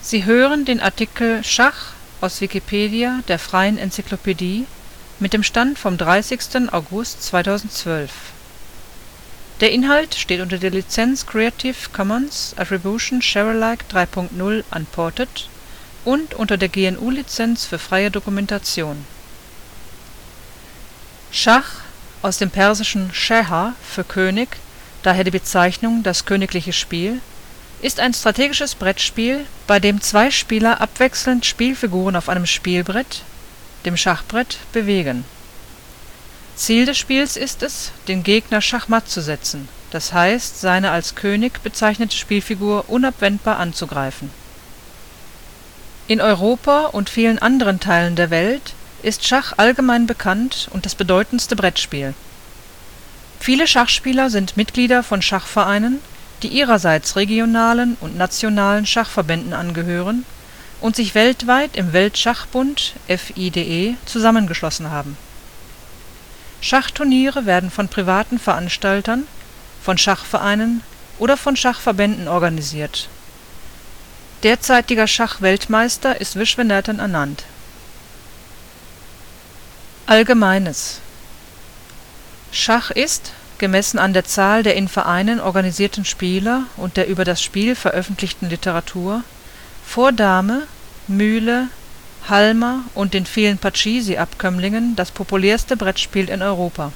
Sie hören den Artikel Schach, aus Wikipedia, der freien Enzyklopädie. Mit dem Stand vom Der Inhalt steht unter der Lizenz Creative Commons Attribution Share Alike 3 Punkt 0 Unported und unter der GNU Lizenz für freie Dokumentation. Schach, aus dem Persischen Schah für König, daher die Bezeichnung das königliche Spiel, ist ein strategisches Brettspiel, bei dem zwei Spieler abwechselnd Spielfiguren auf einem Spielbrett, dem Schachbrett, bewegen. Ziel des Spiels ist es, den Gegner schachmatt zu setzen, das heißt, seine als König bezeichnete Spielfigur unabwendbar anzugreifen. In Europa und vielen anderen Teilen der Welt ist Schach allgemein bekannt und das bedeutendste Brettspiel. Viele Schachspieler sind Mitglieder von Schachvereinen, die ihrerseits regionalen und nationalen Schachverbänden angehören und sich weltweit im Weltschachbund (FIDE) zusammengeschlossen haben. Schachturniere werden von privaten Veranstaltern, von Schachvereinen oder von Schachverbänden organisiert. Derzeitiger Schachweltmeister ist Viswanathan Anand. Allgemeines: Schach ist, gemessen an der Zahl der in Vereinen organisierten Spieler und der über das Spiel veröffentlichten Literatur, vor Dame, Mühle, Halma und den vielen Pachisi-Abkömmlingen das populärste Brettspiel in Europa.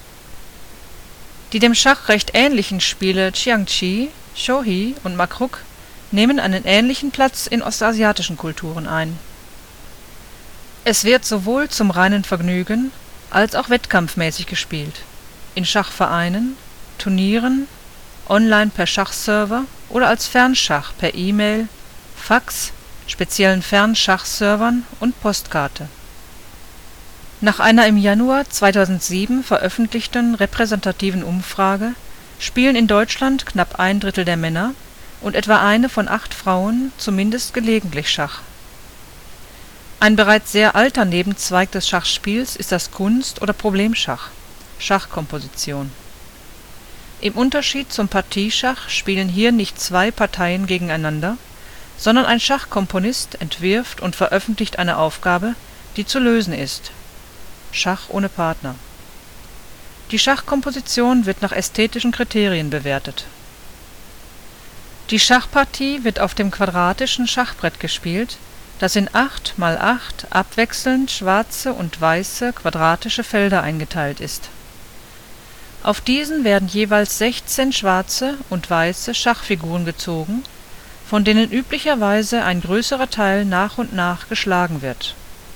Die dem Schach recht ähnlichen Spiele Xiangqi, Shōgi und Makruk nehmen einen ähnlichen Platz in ostasiatischen Kulturen ein. Es wird sowohl zum reinen Vergnügen als auch wettkampfmäßig gespielt, in Schachvereinen, Turnieren, online per Schachserver oder als Fernschach per E-Mail, Fax, speziellen Fernschachservern und Postkarte. Nach einer im Januar 2007 veröffentlichten repräsentativen Umfrage spielen in Deutschland knapp ein Drittel der Männer und etwa eine von 8 Frauen zumindest gelegentlich Schach. Ein bereits sehr alter Nebenzweig des Schachspiels ist das Kunst - oder Problemschach (Schachkomposition). Im Unterschied zum Partieschach spielen hier nicht zwei Parteien gegeneinander, sondern ein Schachkomponist entwirft und veröffentlicht eine Aufgabe, die zu lösen ist (Schach ohne Partner). Die Schachkomposition wird nach ästhetischen Kriterien bewertet. Die Schachpartie wird auf dem quadratischen Schachbrett gespielt, das in 8 × 8 abwechselnd schwarze und weiße quadratische Felder eingeteilt ist. Auf diesen werden jeweils 16 schwarze und weiße Schachfiguren gezogen, von denen üblicherweise ein größerer Teil nach und nach geschlagen wird.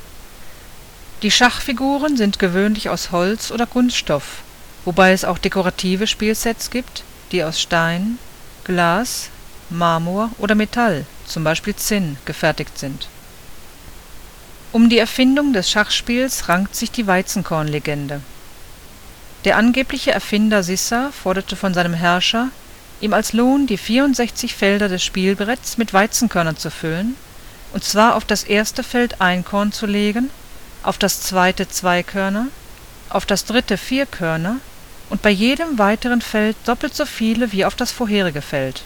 Die Schachfiguren sind gewöhnlich aus Holz oder Kunststoff, wobei es auch dekorative Spielsets gibt, die aus Stein, Glas, Marmor oder Metall, zum Beispiel Zinn, gefertigt sind. Um die Erfindung des Schachspiels rankt sich die Weizenkornlegende. Der angebliche Erfinder Sissa forderte von seinem Herrscher, ihm als Lohn die 64 Felder des Spielbretts mit Weizenkörnern zu füllen, und zwar auf das erste Feld ein Korn zu legen, auf das zweite 2 Körner, auf das dritte 4 Körner und bei jedem weiteren Feld doppelt so viele wie auf das vorherige Feld.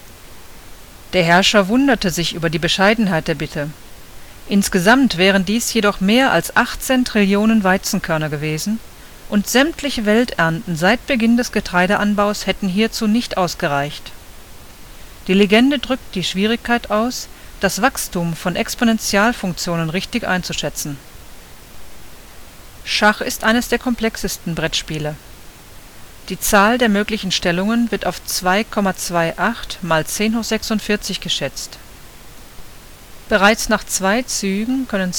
Der Herrscher wunderte sich über die Bescheidenheit der Bitte. Insgesamt wären dies jedoch mehr als 18 Trillionen Weizenkörner gewesen, und sämtliche Welternten seit Beginn des Getreideanbaus hätten hierzu nicht ausgereicht. Die Legende drückt die Schwierigkeit aus, das Wachstum von Exponentialfunktionen richtig einzuschätzen. Schach ist eines der komplexesten Brettspiele. Die Zahl der möglichen Stellungen wird auf 2,28 mal 10^46 geschätzt. Bereits nach 2 Zügen können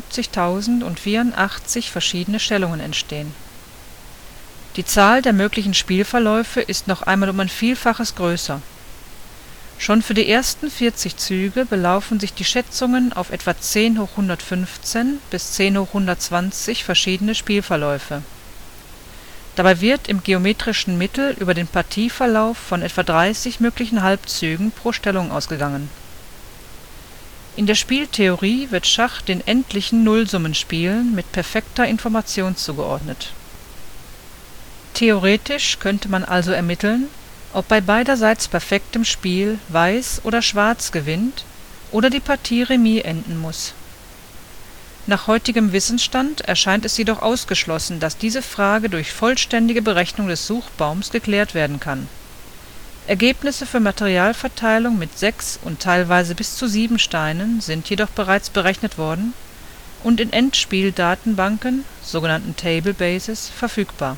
72.084 verschiedene Stellungen entstehen. Die Zahl der möglichen Spielverläufe ist noch einmal um ein Vielfaches größer. Schon für die ersten 40 Züge belaufen sich die Schätzungen auf etwa 10^115 bis 10^120 verschiedene Spielverläufe. Dabei wird im geometrischen Mittel über den Partieverlauf von etwa 30 möglichen Halbzügen pro Stellung ausgegangen. In der Spieltheorie wird Schach den endlichen Nullsummenspielen mit perfekter Information zugeordnet. Theoretisch könnte man also ermitteln, ob bei beiderseits perfektem Spiel Weiß oder Schwarz gewinnt, oder die Partie remis enden muss. Nach heutigem Wissensstand erscheint es jedoch ausgeschlossen, dass diese Frage durch vollständige Berechnung des Suchbaums geklärt werden kann. Ergebnisse für Materialverteilung mit 6 und teilweise bis zu 7 Steinen sind jedoch bereits berechnet worden und in Endspieldatenbanken, sogenannten Tablebases, verfügbar.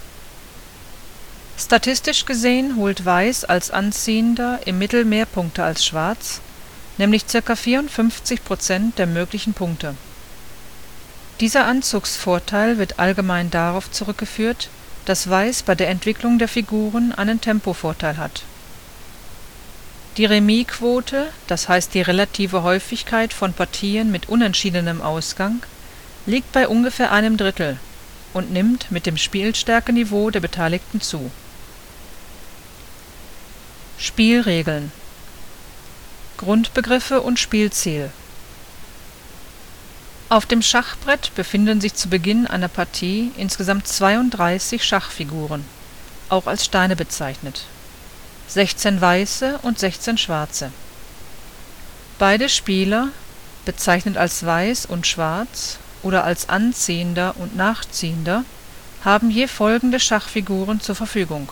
Statistisch gesehen holt Weiß als Anziehender im Mittel mehr Punkte als Schwarz, nämlich ca. 54% der möglichen Punkte. Dieser Anzugsvorteil wird allgemein darauf zurückgeführt, dass Weiß bei der Entwicklung der Figuren einen Tempovorteil hat. Die Remisquote, das heißt die relative Häufigkeit von Partien mit unentschiedenem Ausgang, liegt bei ungefähr einem Drittel und nimmt mit dem Spielstärkeniveau der Beteiligten zu. Spielregeln, Grundbegriffe und Spielziel. Auf dem Schachbrett befinden sich zu Beginn einer Partie insgesamt 32 Schachfiguren, auch als Steine bezeichnet, 16 weiße und 16 schwarze. Beide Spieler, bezeichnet als Weiß und Schwarz oder als Anziehender und Nachziehender, haben je folgende Schachfiguren zur Verfügung: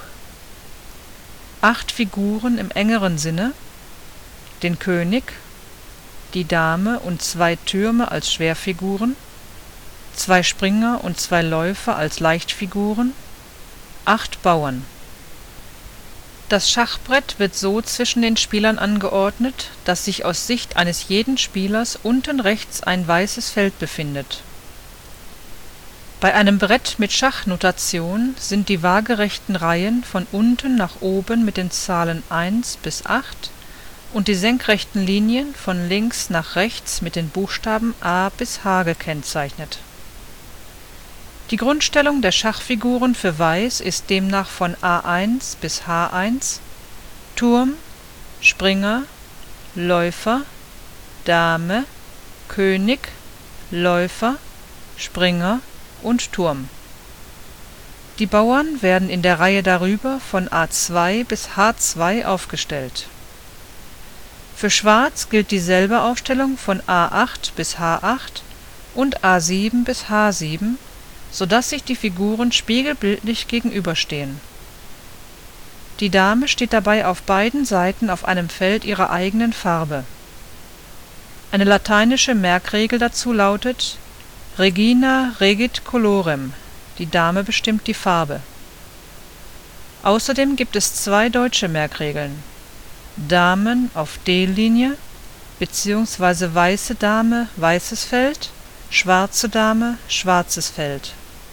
8 Figuren im engeren Sinne, den König, die Dame und 2 Türme als Schwerfiguren, 2 Springer und 2 Läufer als Leichtfiguren, 8 Bauern. Das Schachbrett wird so zwischen den Spielern angeordnet, dass sich aus Sicht eines jeden Spielers unten rechts ein weißes Feld befindet. Bei einem Brett mit Schachnotation sind die waagerechten Reihen von unten nach oben mit den Zahlen 1 bis 8 und die senkrechten Linien von links nach rechts mit den Buchstaben A bis H gekennzeichnet. Die Grundstellung der Schachfiguren für Weiß ist demnach von A1 bis H1 Turm, Springer, Läufer, Dame, König, Läufer, Springer und Turm. Die Bauern werden in der Reihe darüber von A2 bis H2 aufgestellt. Für Schwarz gilt dieselbe Aufstellung von A8 bis H8 und A7 bis H7, sodass sich die Figuren spiegelbildlich gegenüberstehen. Die Dame steht dabei auf beiden Seiten auf einem Feld ihrer eigenen Farbe. Eine lateinische Merkregel dazu lautet: Regina regit colorem, die Dame bestimmt die Farbe. Außerdem gibt es 2 deutsche Merkregeln: Damen auf D-Linie bzw. weiße Dame, weißes Feld, schwarze Dame, schwarzes Feld.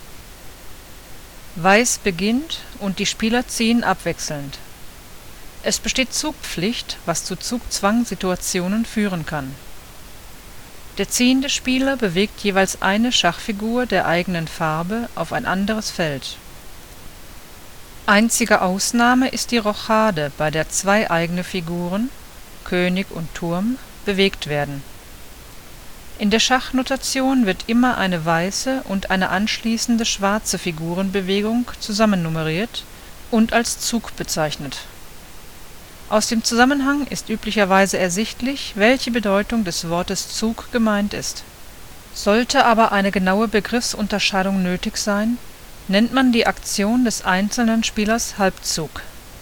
Weiß beginnt und die Spieler ziehen abwechselnd. Es besteht Zugpflicht, was zu Zugzwangssituationen führen kann. Der ziehende Spieler bewegt jeweils eine Schachfigur der eigenen Farbe auf ein anderes Feld. Einzige Ausnahme ist die Rochade, bei der 2 eigene Figuren, König und Turm, bewegt werden. In der Schachnotation wird immer eine weiße und eine anschließende schwarze Figurenbewegung zusammennummeriert und als Zug bezeichnet. Aus dem Zusammenhang ist üblicherweise ersichtlich, welche Bedeutung des Wortes Zug gemeint ist. Sollte aber eine genaue Begriffsunterscheidung nötig sein, nennt man die Aktion des einzelnen Spielers Halbzug.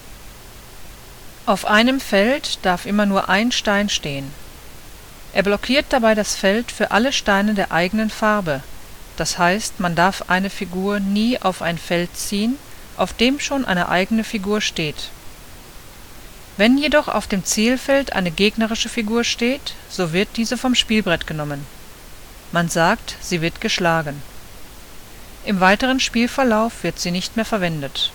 Auf einem Feld darf immer nur ein Stein stehen. Er blockiert dabei das Feld für alle Steine der eigenen Farbe, das heißt, man darf eine Figur nie auf ein Feld ziehen, auf dem schon eine eigene Figur steht. Wenn jedoch auf dem Zielfeld eine gegnerische Figur steht, so wird diese vom Spielbrett genommen. Man sagt, sie wird geschlagen. Im weiteren Spielverlauf wird sie nicht mehr verwendet.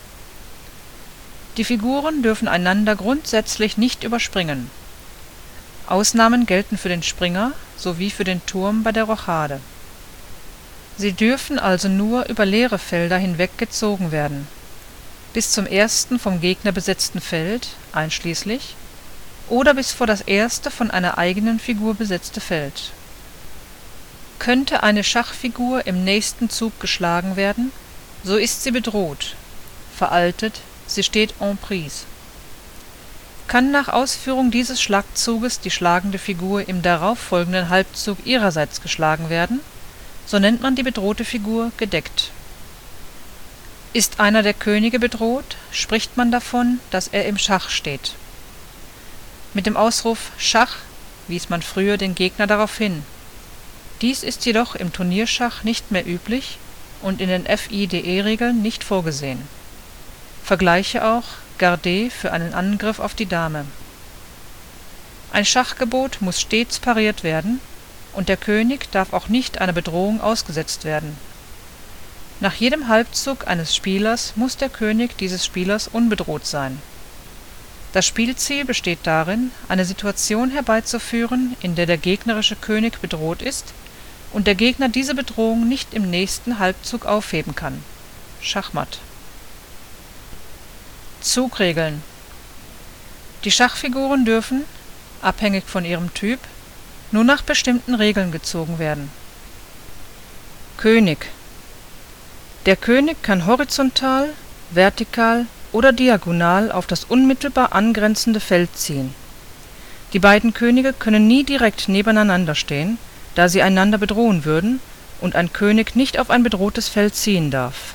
Die Figuren dürfen einander grundsätzlich nicht überspringen. Ausnahmen gelten für den Springer sowie für den Turm bei der Rochade. Sie dürfen also nur über leere Felder hinweg gezogen werden, bis zum ersten vom Gegner besetzten Feld einschließlich oder bis vor das erste von einer eigenen Figur besetzte Feld. Könnte eine Schachfigur im nächsten Zug geschlagen werden, so ist sie bedroht, veraltet, sie steht en prise. Kann nach Ausführung dieses Schlagzuges die schlagende Figur im darauffolgenden Halbzug ihrerseits geschlagen werden, so nennt man die bedrohte Figur gedeckt. Ist einer der Könige bedroht, spricht man davon, dass er im Schach steht. Mit dem Ausruf Schach wies man früher den Gegner darauf hin. Dies ist jedoch im Turnierschach nicht mehr üblich und in den FIDE-Regeln nicht vorgesehen. Vergleiche auch Gardez für einen Angriff auf die Dame. Ein Schachgebot muss stets pariert werden, und der König darf auch nicht einer Bedrohung ausgesetzt werden. Nach jedem Halbzug eines Spielers muss der König dieses Spielers unbedroht sein. Das Spielziel besteht darin, eine Situation herbeizuführen, in der der gegnerische König bedroht ist und der Gegner diese Bedrohung nicht im nächsten Halbzug aufheben kann. Schachmatt. Zugregeln: Die Schachfiguren dürfen, abhängig von ihrem Typ, nur nach bestimmten Regeln gezogen werden. König: Der König kann horizontal, vertikal oder diagonal auf das unmittelbar angrenzende Feld ziehen. Die beiden Könige können nie direkt nebeneinander stehen, da sie einander bedrohen würden und ein König nicht auf ein bedrohtes Feld ziehen darf.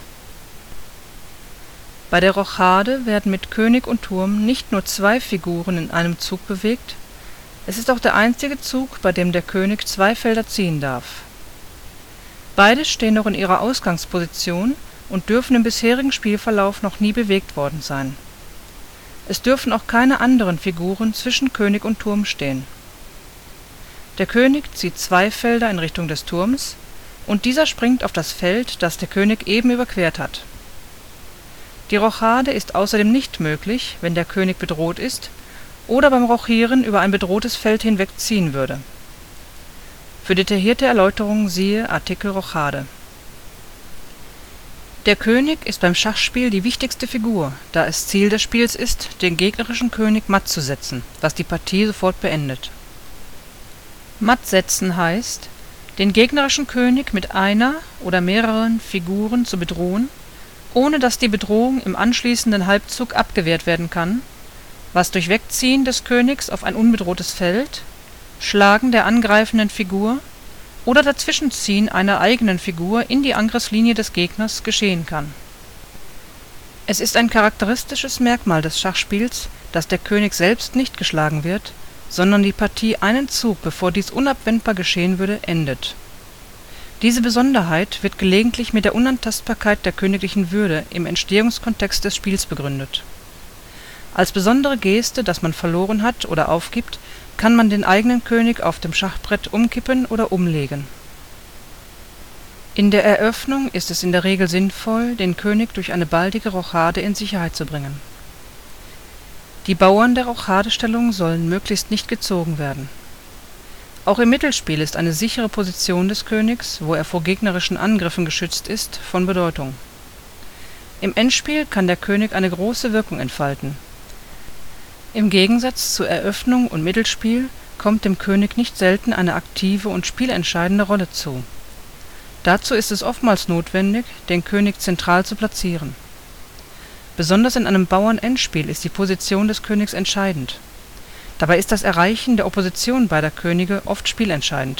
Bei der Rochade werden mit König und Turm nicht nur zwei Figuren in einem Zug bewegt, es ist auch der einzige Zug, bei dem der König zwei Felder ziehen darf. Beide stehen noch in ihrer Ausgangsposition und dürfen im bisherigen Spielverlauf noch nie bewegt worden sein. Es dürfen auch keine anderen Figuren zwischen König und Turm stehen. Der König zieht zwei Felder in Richtung des Turms, und dieser springt auf das Feld, das der König eben überquert hat. Die Rochade ist außerdem nicht möglich, wenn der König bedroht ist oder beim Rochieren über ein bedrohtes Feld hinweg ziehen würde. Für detaillierte Erläuterungen siehe Artikel Rochade. Der König ist beim Schachspiel die wichtigste Figur, da es Ziel des Spiels ist, den gegnerischen König matt zu setzen, was die Partie sofort beendet. Matt setzen heißt, den gegnerischen König mit einer oder mehreren Figuren zu bedrohen, ohne dass die Bedrohung im anschließenden Halbzug abgewehrt werden kann, was durch Wegziehen des Königs auf ein unbedrohtes Feld, Schlagen der angreifenden Figur oder Dazwischenziehen einer eigenen Figur in die Angriffslinie des Gegners geschehen kann. Es ist ein charakteristisches Merkmal des Schachspiels, dass der König selbst nicht geschlagen wird, sondern die Partie einen Zug, bevor dies unabwendbar geschehen würde, endet. Diese Besonderheit wird gelegentlich mit der Unantastbarkeit der königlichen Würde im Entstehungskontext des Spiels begründet. Als besondere Geste, dass man verloren hat oder aufgibt, kann man den eigenen König auf dem Schachbrett umkippen oder umlegen. In der Eröffnung ist es in der Regel sinnvoll, den König durch eine baldige Rochade in Sicherheit zu bringen. Die Bauern der Rochadestellung sollen möglichst nicht gezogen werden. Auch im Mittelspiel ist eine sichere Position des Königs, wo er vor gegnerischen Angriffen geschützt ist, von Bedeutung. Im Endspiel kann der König eine große Wirkung entfalten. Im Gegensatz zu Eröffnung und Mittelspiel kommt dem König nicht selten eine aktive und spielentscheidende Rolle zu. Dazu ist es oftmals notwendig, den König zentral zu platzieren. Besonders in einem Bauernendspiel ist die Position des Königs entscheidend. Dabei ist das Erreichen der Opposition beider Könige oft spielentscheidend.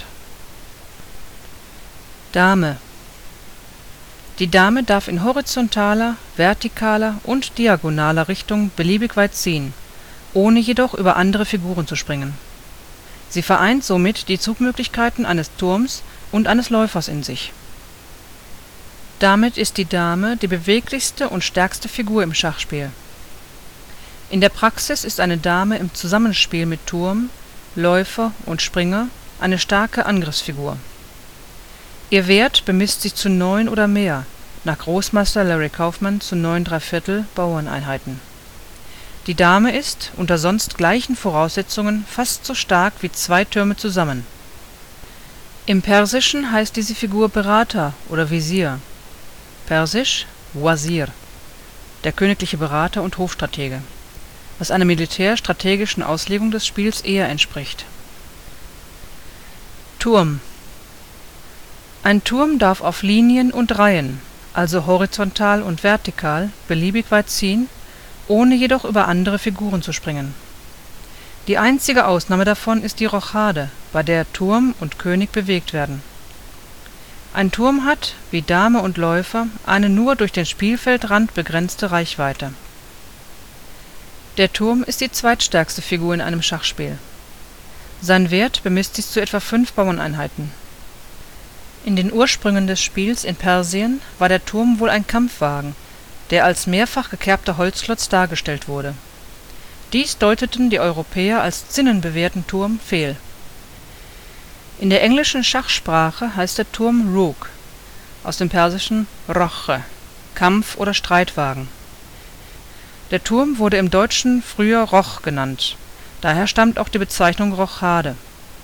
Dame: Die Dame darf in horizontaler, vertikaler und diagonaler Richtung beliebig weit ziehen, ohne jedoch über andere Figuren zu springen. Sie vereint somit die Zugmöglichkeiten eines Turms und eines Läufers in sich. Damit ist die Dame die beweglichste und stärkste Figur im Schachspiel. In der Praxis ist eine Dame im Zusammenspiel mit Turm, Läufer und Springer eine starke Angriffsfigur. Ihr Wert bemisst sich zu 9 oder mehr, nach Großmeister Larry Kaufman zu 9¾ Bauerneinheiten. Die Dame ist, unter sonst gleichen Voraussetzungen, fast so stark wie zwei Türme zusammen. Im Persischen heißt diese Figur Berater oder Visier, persisch Wazir, der königliche Berater und Hofstratege, was einer militärstrategischen Auslegung des Spiels eher entspricht. Turm: Ein Turm darf auf Linien und Reihen, also horizontal und vertikal, beliebig weit ziehen, ohne jedoch über andere Figuren zu springen. Die einzige Ausnahme davon ist die Rochade, bei der Turm und König bewegt werden. Ein Turm hat, wie Dame und Läufer, eine nur durch den Spielfeldrand begrenzte Reichweite. Der Turm ist die zweitstärkste Figur in einem Schachspiel. Sein Wert bemisst sich zu etwa 5 Bauerneinheiten. In den Ursprüngen des Spiels in Persien war der Turm wohl ein Kampfwagen, der als mehrfach gekerbter Holzklotz dargestellt wurde. Dies deuteten die Europäer als zinnenbewehrten Turm fehl. In der englischen Schachsprache heißt der Turm Rook, aus dem Persischen Roche, Kampf- oder Streitwagen. Der Turm wurde im Deutschen früher Roch genannt, daher stammt auch die Bezeichnung Rochade.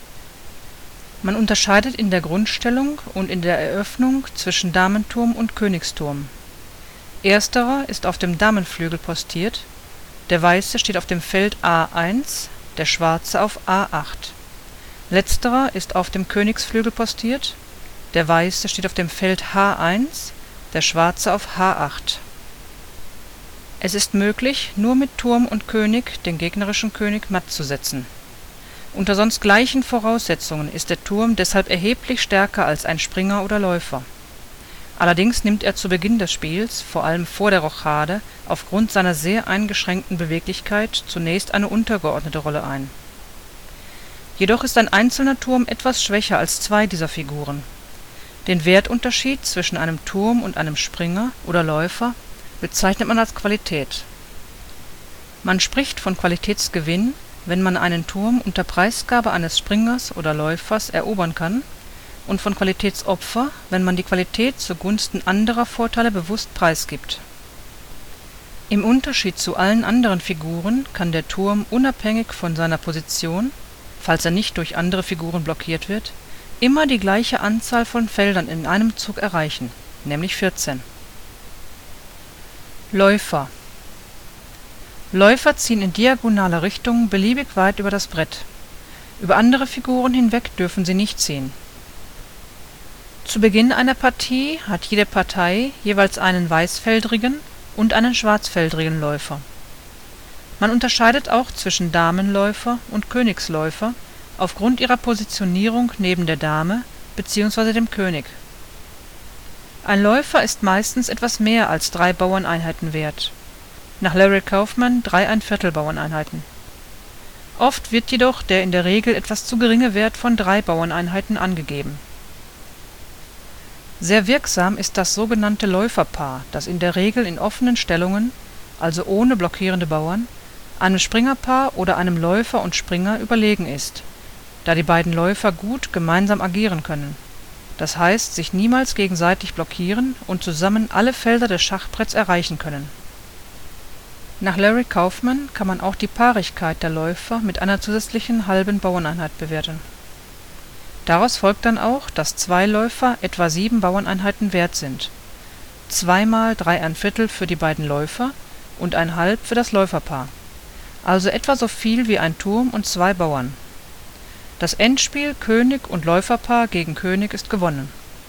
Man unterscheidet in der Grundstellung und in der Eröffnung zwischen Damenturm und Königsturm. Ersterer ist auf dem Damenflügel postiert, der Weiße steht auf dem Feld A1, der Schwarze auf A8. Letzterer ist auf dem Königsflügel postiert, der Weiße steht auf dem Feld H1, der Schwarze auf H8. Es ist möglich, nur mit Turm und König den gegnerischen König matt zu setzen. Unter sonst gleichen Voraussetzungen ist der Turm deshalb erheblich stärker als ein Springer oder Läufer. Allerdings nimmt er zu Beginn des Spiels, vor allem vor der Rochade, aufgrund seiner sehr eingeschränkten Beweglichkeit zunächst eine untergeordnete Rolle ein. Jedoch ist ein einzelner Turm etwas schwächer als zwei dieser Figuren. Den Wertunterschied zwischen einem Turm und einem Springer oder Läufer bezeichnet man als Qualität. Man spricht von Qualitätsgewinn, wenn man einen Turm unter Preisgabe eines Springers oder Läufers erobern kann, und von Qualitätsopfer, wenn man die Qualität zugunsten anderer Vorteile bewusst preisgibt. Im Unterschied zu allen anderen Figuren kann der Turm unabhängig von seiner Position, falls er nicht durch andere Figuren blockiert wird, immer die gleiche Anzahl von Feldern in einem Zug erreichen, nämlich 14. Läufer. Läufer ziehen in diagonaler Richtung beliebig weit über das Brett. Über andere Figuren hinweg dürfen sie nicht ziehen. Zu Beginn einer Partie hat jede Partei jeweils einen weißfeldrigen und einen schwarzfeldrigen Läufer. Man unterscheidet auch zwischen Damenläufer und Königsläufer aufgrund ihrer Positionierung neben der Dame bzw. dem König. Ein Läufer ist meistens etwas mehr als 3 Bauerneinheiten wert, nach Larry Kaufman 3¼ Bauerneinheiten. Oft wird jedoch der in der Regel etwas zu geringe Wert von 3 Bauerneinheiten angegeben. Sehr wirksam ist das sogenannte Läuferpaar, das in der Regel in offenen Stellungen, also ohne blockierende Bauern, einem Springerpaar oder einem Läufer und Springer überlegen ist, da die beiden Läufer gut gemeinsam agieren können, das heißt sich niemals gegenseitig blockieren und zusammen alle Felder des Schachbretts erreichen können. Nach Larry Kaufman kann man auch die Paarigkeit der Läufer mit einer zusätzlichen halben Bauerneinheit bewerten. Daraus folgt dann auch, dass 2 Läufer etwa 7 Bauerneinheiten wert sind, 2 mal 3¼ für die beiden Läufer und ½ für das Läuferpaar, also etwa so viel wie ein Turm und 2 Bauern. Das Endspiel König und Läuferpaar gegen König ist gewonnen.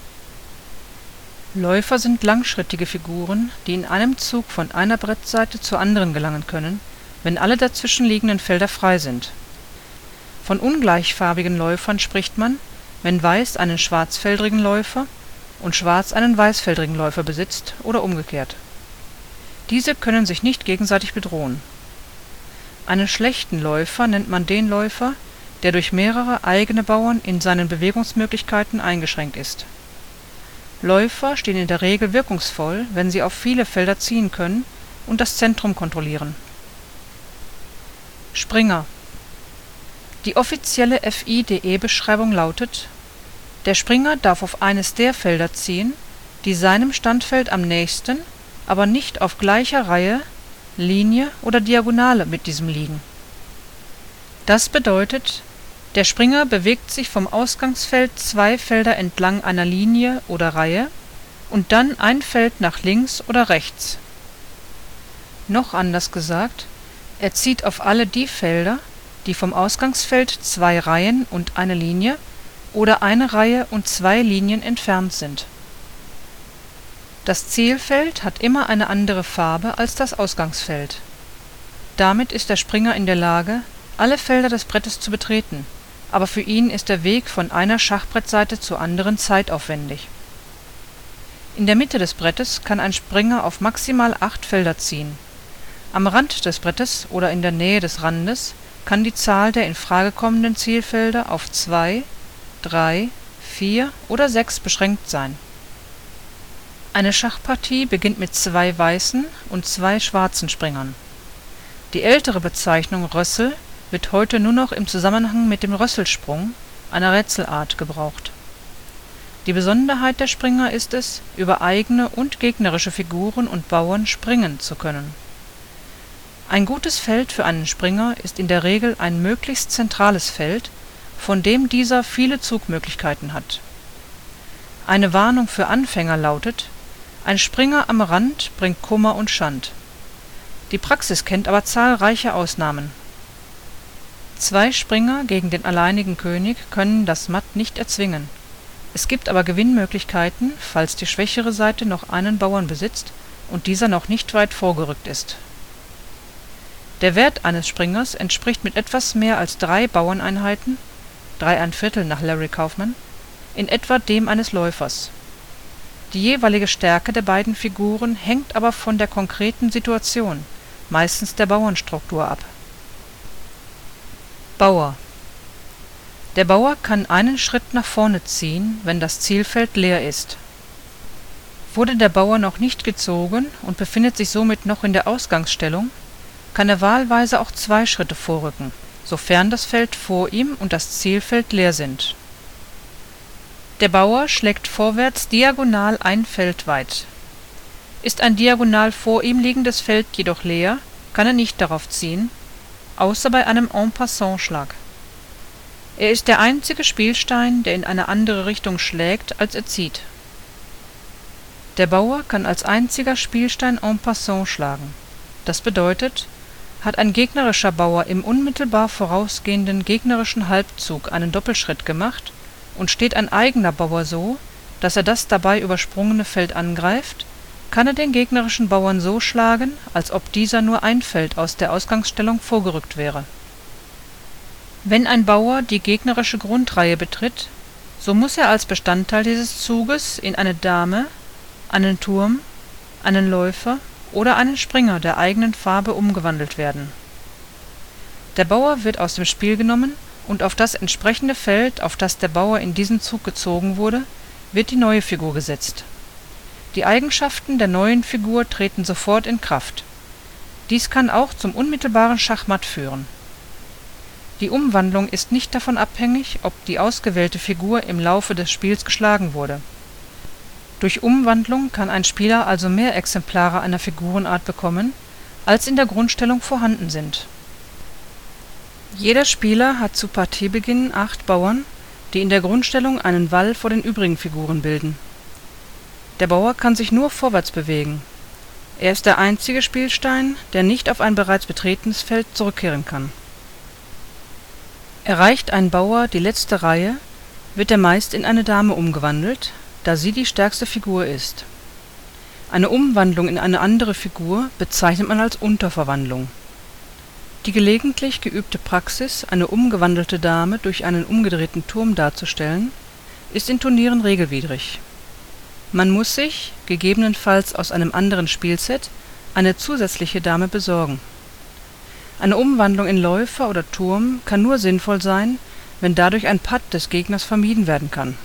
Läufer sind langschrittige Figuren, die in einem Zug von einer Brettseite zur anderen gelangen können, wenn alle dazwischen liegenden Felder frei sind. Von ungleichfarbigen Läufern spricht man, wenn Weiß einen schwarzfeldrigen Läufer und Schwarz einen weißfeldrigen Läufer besitzt oder umgekehrt. Diese können sich nicht gegenseitig bedrohen. Einen schlechten Läufer nennt man den Läufer, der durch mehrere eigene Bauern in seinen Bewegungsmöglichkeiten eingeschränkt ist. Läufer stehen in der Regel wirkungsvoll, wenn sie auf viele Felder ziehen können und das Zentrum kontrollieren. Springer. Die offizielle FIDE-Beschreibung lautet: Der Springer darf auf eines der Felder ziehen, die seinem Standfeld am nächsten, aber nicht auf gleicher Reihe, Linie oder Diagonale mit diesem liegen. Das bedeutet, der Springer bewegt sich vom Ausgangsfeld 2 Felder entlang einer Linie oder Reihe und dann ein Feld nach links oder rechts. Noch anders gesagt, er zieht auf alle die Felder, die vom Ausgangsfeld 2 Reihen und eine Linie oder eine Reihe und 2 Linien entfernt sind. Das Zielfeld hat immer eine andere Farbe als das Ausgangsfeld. Damit ist der Springer in der Lage, alle Felder des Brettes zu betreten, aber für ihn ist der Weg von einer Schachbrettseite zur anderen zeitaufwendig. In der Mitte des Brettes kann ein Springer auf maximal 8 Felder ziehen. Am Rand des Brettes oder in der Nähe des Randes kann die Zahl der in Frage kommenden Zielfelder auf 2, 3, 4 oder 6 beschränkt sein. Eine Schachpartie beginnt mit 2 weißen und 2 schwarzen Springern. Die ältere Bezeichnung Rössel wird heute nur noch im Zusammenhang mit dem Rösselsprung, einer Rätselart, gebraucht. Die Besonderheit der Springer ist es, über eigene und gegnerische Figuren und Bauern springen zu können. Ein gutes Feld für einen Springer ist in der Regel ein möglichst zentrales Feld, von dem dieser viele Zugmöglichkeiten hat. Eine Warnung für Anfänger lautet: Ein Springer am Rand bringt Kummer und Schand. Die Praxis kennt aber zahlreiche Ausnahmen. 2 Springer gegen den alleinigen König können das Matt nicht erzwingen. Es gibt aber Gewinnmöglichkeiten, falls die schwächere Seite noch einen Bauern besitzt und dieser noch nicht weit vorgerückt ist. Der Wert eines Springers entspricht mit etwas mehr als 3 Bauerneinheiten (3¼ nach Larry Kaufman) in etwa dem eines Läufers. Die jeweilige Stärke der beiden Figuren hängt aber von der konkreten Situation, meistens der Bauernstruktur, ab. Bauer: Der Bauer kann einen Schritt nach vorne ziehen, wenn das Zielfeld leer ist. Wurde der Bauer noch nicht gezogen und befindet sich somit noch in der Ausgangsstellung, kann er wahlweise auch 2 Schritte vorrücken, sofern das Feld vor ihm und das Zielfeld leer sind. Der Bauer schlägt vorwärts diagonal ein Feld weit. Ist ein diagonal vor ihm liegendes Feld jedoch leer, kann er nicht darauf ziehen, außer bei einem En-passant-Schlag. Er ist der einzige Spielstein, der in eine andere Richtung schlägt, als er zieht. Der Bauer kann als einziger Spielstein en passant schlagen. Das bedeutet, hat ein gegnerischer Bauer im unmittelbar vorausgehenden gegnerischen Halbzug einen Doppelschritt gemacht und steht ein eigener Bauer so, dass er das dabei übersprungene Feld angreift, kann er den gegnerischen Bauern so schlagen, als ob dieser nur ein Feld aus der Ausgangsstellung vorgerückt wäre. Wenn ein Bauer die gegnerische Grundreihe betritt, so muss er als Bestandteil dieses Zuges in eine Dame, einen Turm, einen Läufer oder einen Springer der eigenen Farbe umgewandelt werden. Der Bauer wird aus dem Spiel genommen und auf das entsprechende Feld, auf das der Bauer in diesem Zug gezogen wurde, wird die neue Figur gesetzt. Die Eigenschaften der neuen Figur treten sofort in Kraft. Dies kann auch zum unmittelbaren Schachmatt führen. Die Umwandlung ist nicht davon abhängig, ob die ausgewählte Figur im Laufe des Spiels geschlagen wurde. Durch Umwandlung kann ein Spieler also mehr Exemplare einer Figurenart bekommen, als in der Grundstellung vorhanden sind. Jeder Spieler hat zu Partiebeginn 8 Bauern, die in der Grundstellung einen Wall vor den übrigen Figuren bilden. Der Bauer kann sich nur vorwärts bewegen. Er ist der einzige Spielstein, der nicht auf ein bereits betretenes Feld zurückkehren kann. Erreicht ein Bauer die letzte Reihe, wird er meist in eine Dame umgewandelt, da sie die stärkste Figur ist. Eine Umwandlung in eine andere Figur bezeichnet man als Unterverwandlung. Die gelegentlich geübte Praxis, eine umgewandelte Dame durch einen umgedrehten Turm darzustellen, ist in Turnieren regelwidrig. Man muss sich, gegebenenfalls aus einem anderen Spielset, eine zusätzliche Dame besorgen. Eine Umwandlung in Läufer oder Turm kann nur sinnvoll sein, wenn dadurch ein Patt des Gegners vermieden werden kann.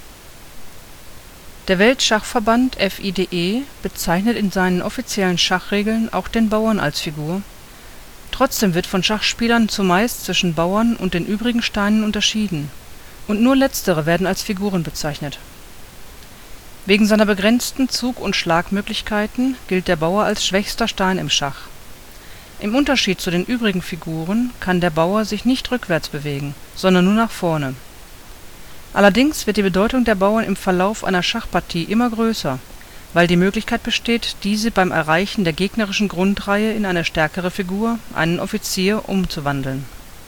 Der Weltschachverband FIDE bezeichnet in seinen offiziellen Schachregeln auch den Bauern als Figur. Trotzdem wird von Schachspielern zumeist zwischen Bauern und den übrigen Steinen unterschieden, und nur letztere werden als Figuren bezeichnet. Wegen seiner begrenzten Zug- und Schlagmöglichkeiten gilt der Bauer als schwächster Stein im Schach. Im Unterschied zu den übrigen Figuren kann der Bauer sich nicht rückwärts bewegen, sondern nur nach vorne. Allerdings wird die Bedeutung der Bauern im Verlauf einer Schachpartie immer größer, weil die Möglichkeit besteht, diese beim Erreichen der gegnerischen Grundreihe in eine stärkere Figur, einen Offizier, umzuwandeln.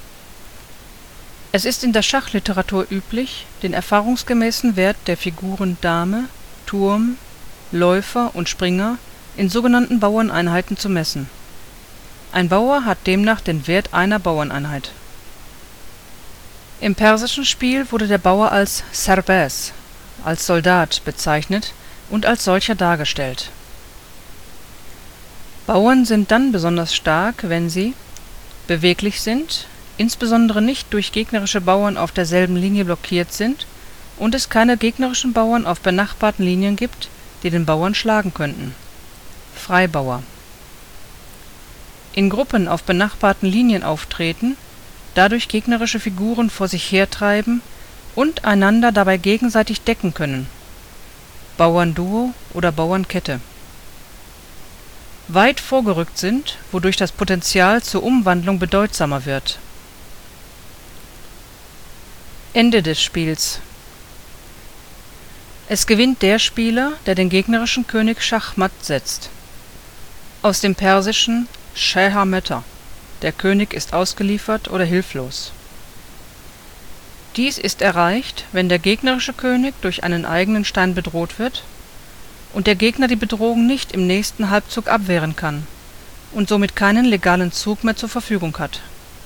Es ist in der Schachliteratur üblich, den erfahrungsgemäßen Wert der Figuren Dame, Turm, Läufer und Springer in sogenannten Bauerneinheiten zu messen. Ein Bauer hat demnach den Wert einer Bauerneinheit. Im persischen Spiel wurde der Bauer als Serbaz, als Soldat bezeichnet und als solcher dargestellt. Bauern sind dann besonders stark, wenn sie beweglich sind, insbesondere nicht durch gegnerische Bauern auf derselben Linie blockiert sind und es keine gegnerischen Bauern auf benachbarten Linien gibt, die den Bauern schlagen könnten. Freibauer. In Gruppen auf benachbarten Linien auftreten, dadurch gegnerische Figuren vor sich hertreiben und einander dabei gegenseitig decken können. Bauernduo oder Bauernkette. Weit vorgerückt sind, wodurch das Potential zur Umwandlung bedeutsamer wird. Ende des Spiels. Es gewinnt der Spieler, der den gegnerischen König schachmatt setzt. Aus dem Persischen Shah Mata, der König ist ausgeliefert oder hilflos. Dies ist erreicht, wenn der gegnerische König durch einen eigenen Stein bedroht wird und der Gegner die Bedrohung nicht im nächsten Halbzug abwehren kann und somit keinen legalen Zug mehr zur Verfügung hat.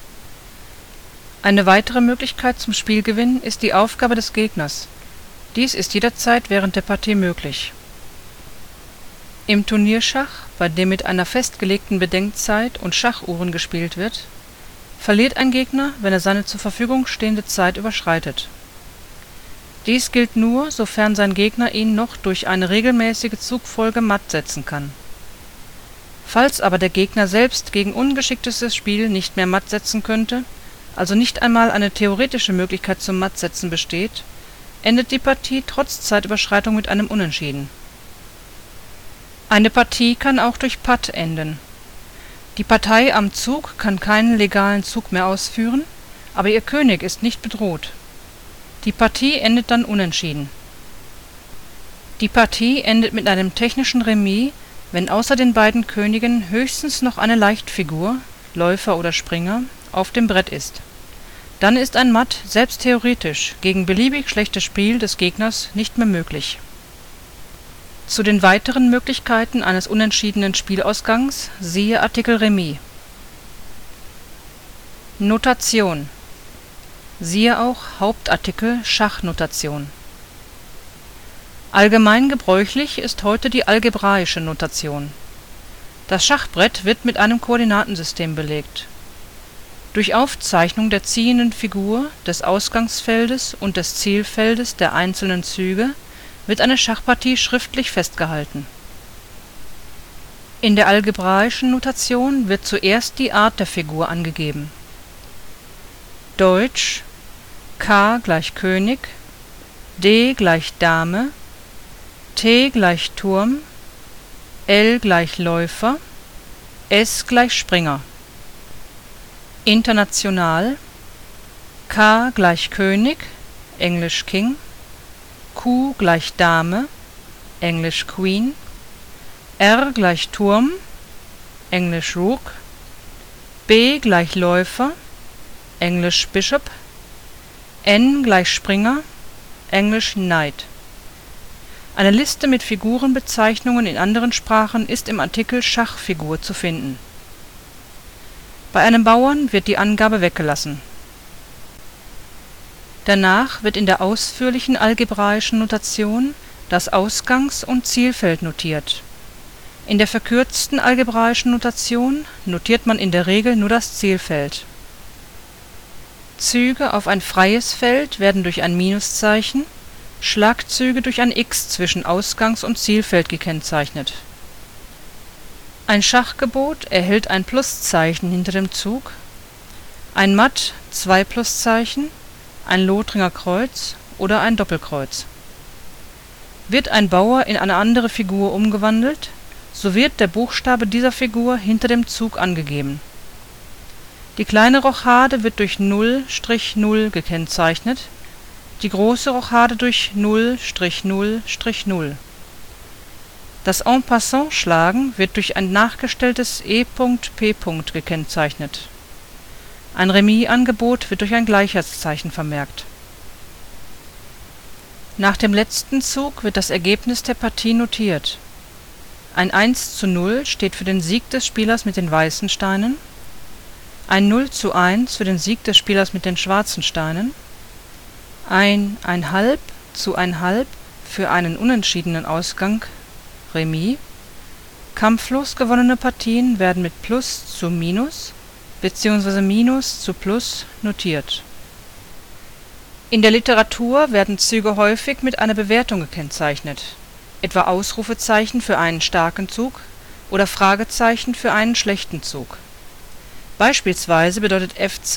Eine weitere Möglichkeit zum Spielgewinn ist die Aufgabe des Gegners. Dies ist jederzeit während der Partie möglich. Im Turnierschach, bei dem mit einer festgelegten Bedenkzeit und Schachuhren gespielt wird, verliert ein Gegner, wenn er seine zur Verfügung stehende Zeit überschreitet. Dies gilt nur, sofern sein Gegner ihn noch durch eine regelmäßige Zugfolge matt setzen kann. Falls aber der Gegner selbst gegen ungeschicktestes Spiel nicht mehr matt setzen könnte, also nicht einmal eine theoretische Möglichkeit zum Mattsetzen besteht, endet die Partie trotz Zeitüberschreitung mit einem Unentschieden. Eine Partie kann auch durch Patt enden. Die Partei am Zug kann keinen legalen Zug mehr ausführen, aber ihr König ist nicht bedroht. Die Partie endet dann unentschieden. Die Partie endet mit einem technischen Remis, wenn außer den beiden Königen höchstens noch eine Leichtfigur, Läufer oder Springer, auf dem Brett ist. Dann ist ein Matt selbst theoretisch gegen beliebig schlechtes Spiel des Gegners nicht mehr möglich. Zu den weiteren Möglichkeiten eines unentschiedenen Spielausgangs siehe Artikel Remis. Notation. Siehe auch Hauptartikel Schachnotation. Allgemein gebräuchlich ist heute die algebraische Notation. Das Schachbrett wird mit einem Koordinatensystem belegt. Durch Aufzeichnung der ziehenden Figur, des Ausgangsfeldes und des Zielfeldes der einzelnen Züge wird eine Schachpartie schriftlich festgehalten. In der algebraischen Notation wird zuerst die Art der Figur angegeben. Deutsch: K = König, D = Dame, T = Turm, L = Läufer, S = Springer. International: K = König, englisch King, Q = Dame, englisch Queen, R = Turm, englisch Rook, B = Läufer, englisch Bishop, N = Springer, englisch Knight. Eine Liste mit Figurenbezeichnungen in anderen Sprachen ist im Artikel Schachfigur zu finden. Bei einem Bauern wird die Angabe weggelassen. Danach wird in der ausführlichen algebraischen Notation das Ausgangs- und Zielfeld notiert. In der verkürzten algebraischen Notation notiert man in der Regel nur das Zielfeld. Züge auf ein freies Feld werden durch ein Minuszeichen, Schlagzüge durch ein X zwischen Ausgangs- und Zielfeld gekennzeichnet. Ein Schachgebot erhält ein Pluszeichen hinter dem Zug, ein Matt 2 Pluszeichen, ein Lothringer Kreuz oder ein Doppelkreuz. Wird ein Bauer in eine andere Figur umgewandelt, so wird der Buchstabe dieser Figur hinter dem Zug angegeben. Die kleine Rochade wird durch 0-0 gekennzeichnet, die große Rochade durch 0-0-0. Das En-passant-Schlagen wird durch ein nachgestelltes E.P. gekennzeichnet. Ein Remis-Angebot wird durch ein Gleichheitszeichen vermerkt. Nach dem letzten Zug wird das Ergebnis der Partie notiert. Ein 1:0 steht für den Sieg des Spielers mit den weißen Steinen, ein 0:1 für den Sieg des Spielers mit den schwarzen Steinen, ein 1/2:1/2 für einen unentschiedenen Ausgang (Remis). Kampflos gewonnene Partien werden mit Plus zu Minus bzw. Minus zu Plus notiert. In der Literatur werden Züge häufig mit einer Bewertung gekennzeichnet, etwa Ausrufezeichen für einen starken Zug oder Fragezeichen für einen schlechten Zug. Beispielsweise bedeutet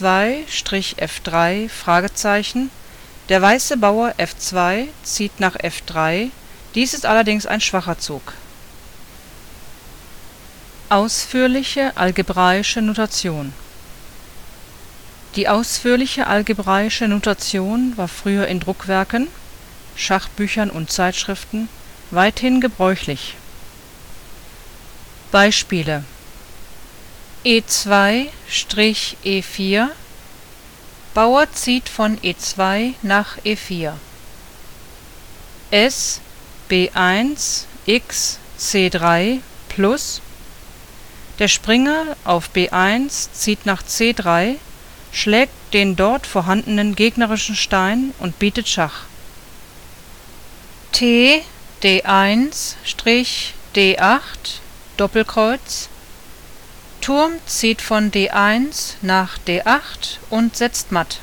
F2-F3 " Der weiße Bauer F2 zieht nach F3, dies ist allerdings ein schwacher Zug. Ausführliche algebraische Notation. Die ausführliche algebraische Notation war früher in Druckwerken, Schachbüchern und Zeitschriften weithin gebräuchlich. Beispiele: E2-E4 Bauer zieht von E2 nach E4. S B1 x C3 plus Der Springer auf B1 zieht nach C3, schlägt den dort vorhandenen gegnerischen Stein und bietet Schach. T D1-D8 Doppelkreuz Turm zieht von D1 nach D8 und setzt matt.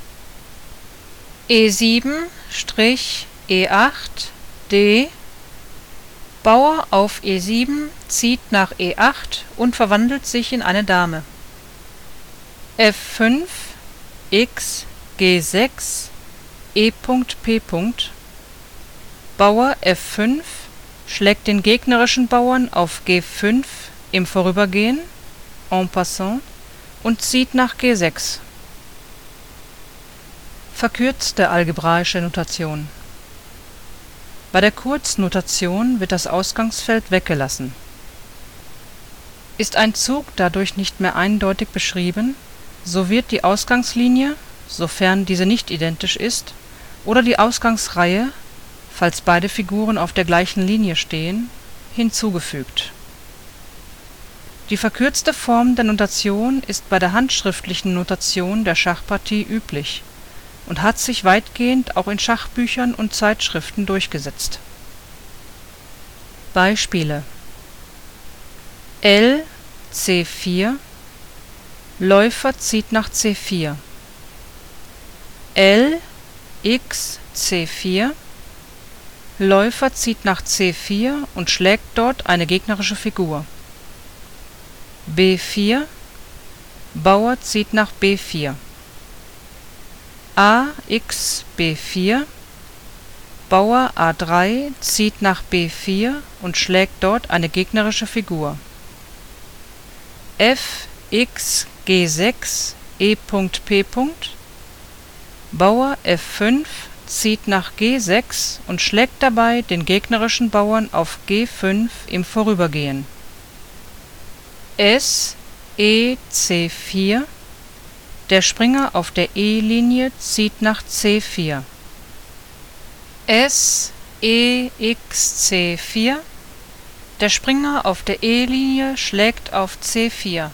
E7-E8 D Bauer auf E7 zieht nach E8 und verwandelt sich in eine Dame. F5 x G6 E.P. Bauer F5 schlägt den gegnerischen Bauern auf G5 im Vorübergehen en passant und zieht nach G6. Verkürzte algebraische Notation. Bei der Kurznotation wird das Ausgangsfeld weggelassen. Ist ein Zug dadurch nicht mehr eindeutig beschrieben, so wird die Ausgangslinie, sofern diese nicht identisch ist, oder die Ausgangsreihe, falls beide Figuren auf der gleichen Linie stehen, hinzugefügt. Die verkürzte Form der Notation ist bei der handschriftlichen Notation der Schachpartie üblich und hat sich weitgehend auch in Schachbüchern und Zeitschriften durchgesetzt. Beispiele: L C4 Läufer zieht nach C4. L x C4 Läufer zieht nach C4 und schlägt dort eine gegnerische Figur. B4 Bauer zieht nach B4. A x B4 Bauer A3 zieht nach B4 und schlägt dort eine gegnerische Figur. F x G6 E.P. Bauer F5 zieht nach G6 und schlägt dabei den gegnerischen Bauern auf G5 im Vorübergehen. S E C4 Der Springer auf der E-Linie zieht nach C4. S E x C4 Der Springer auf der E-Linie schlägt auf C4.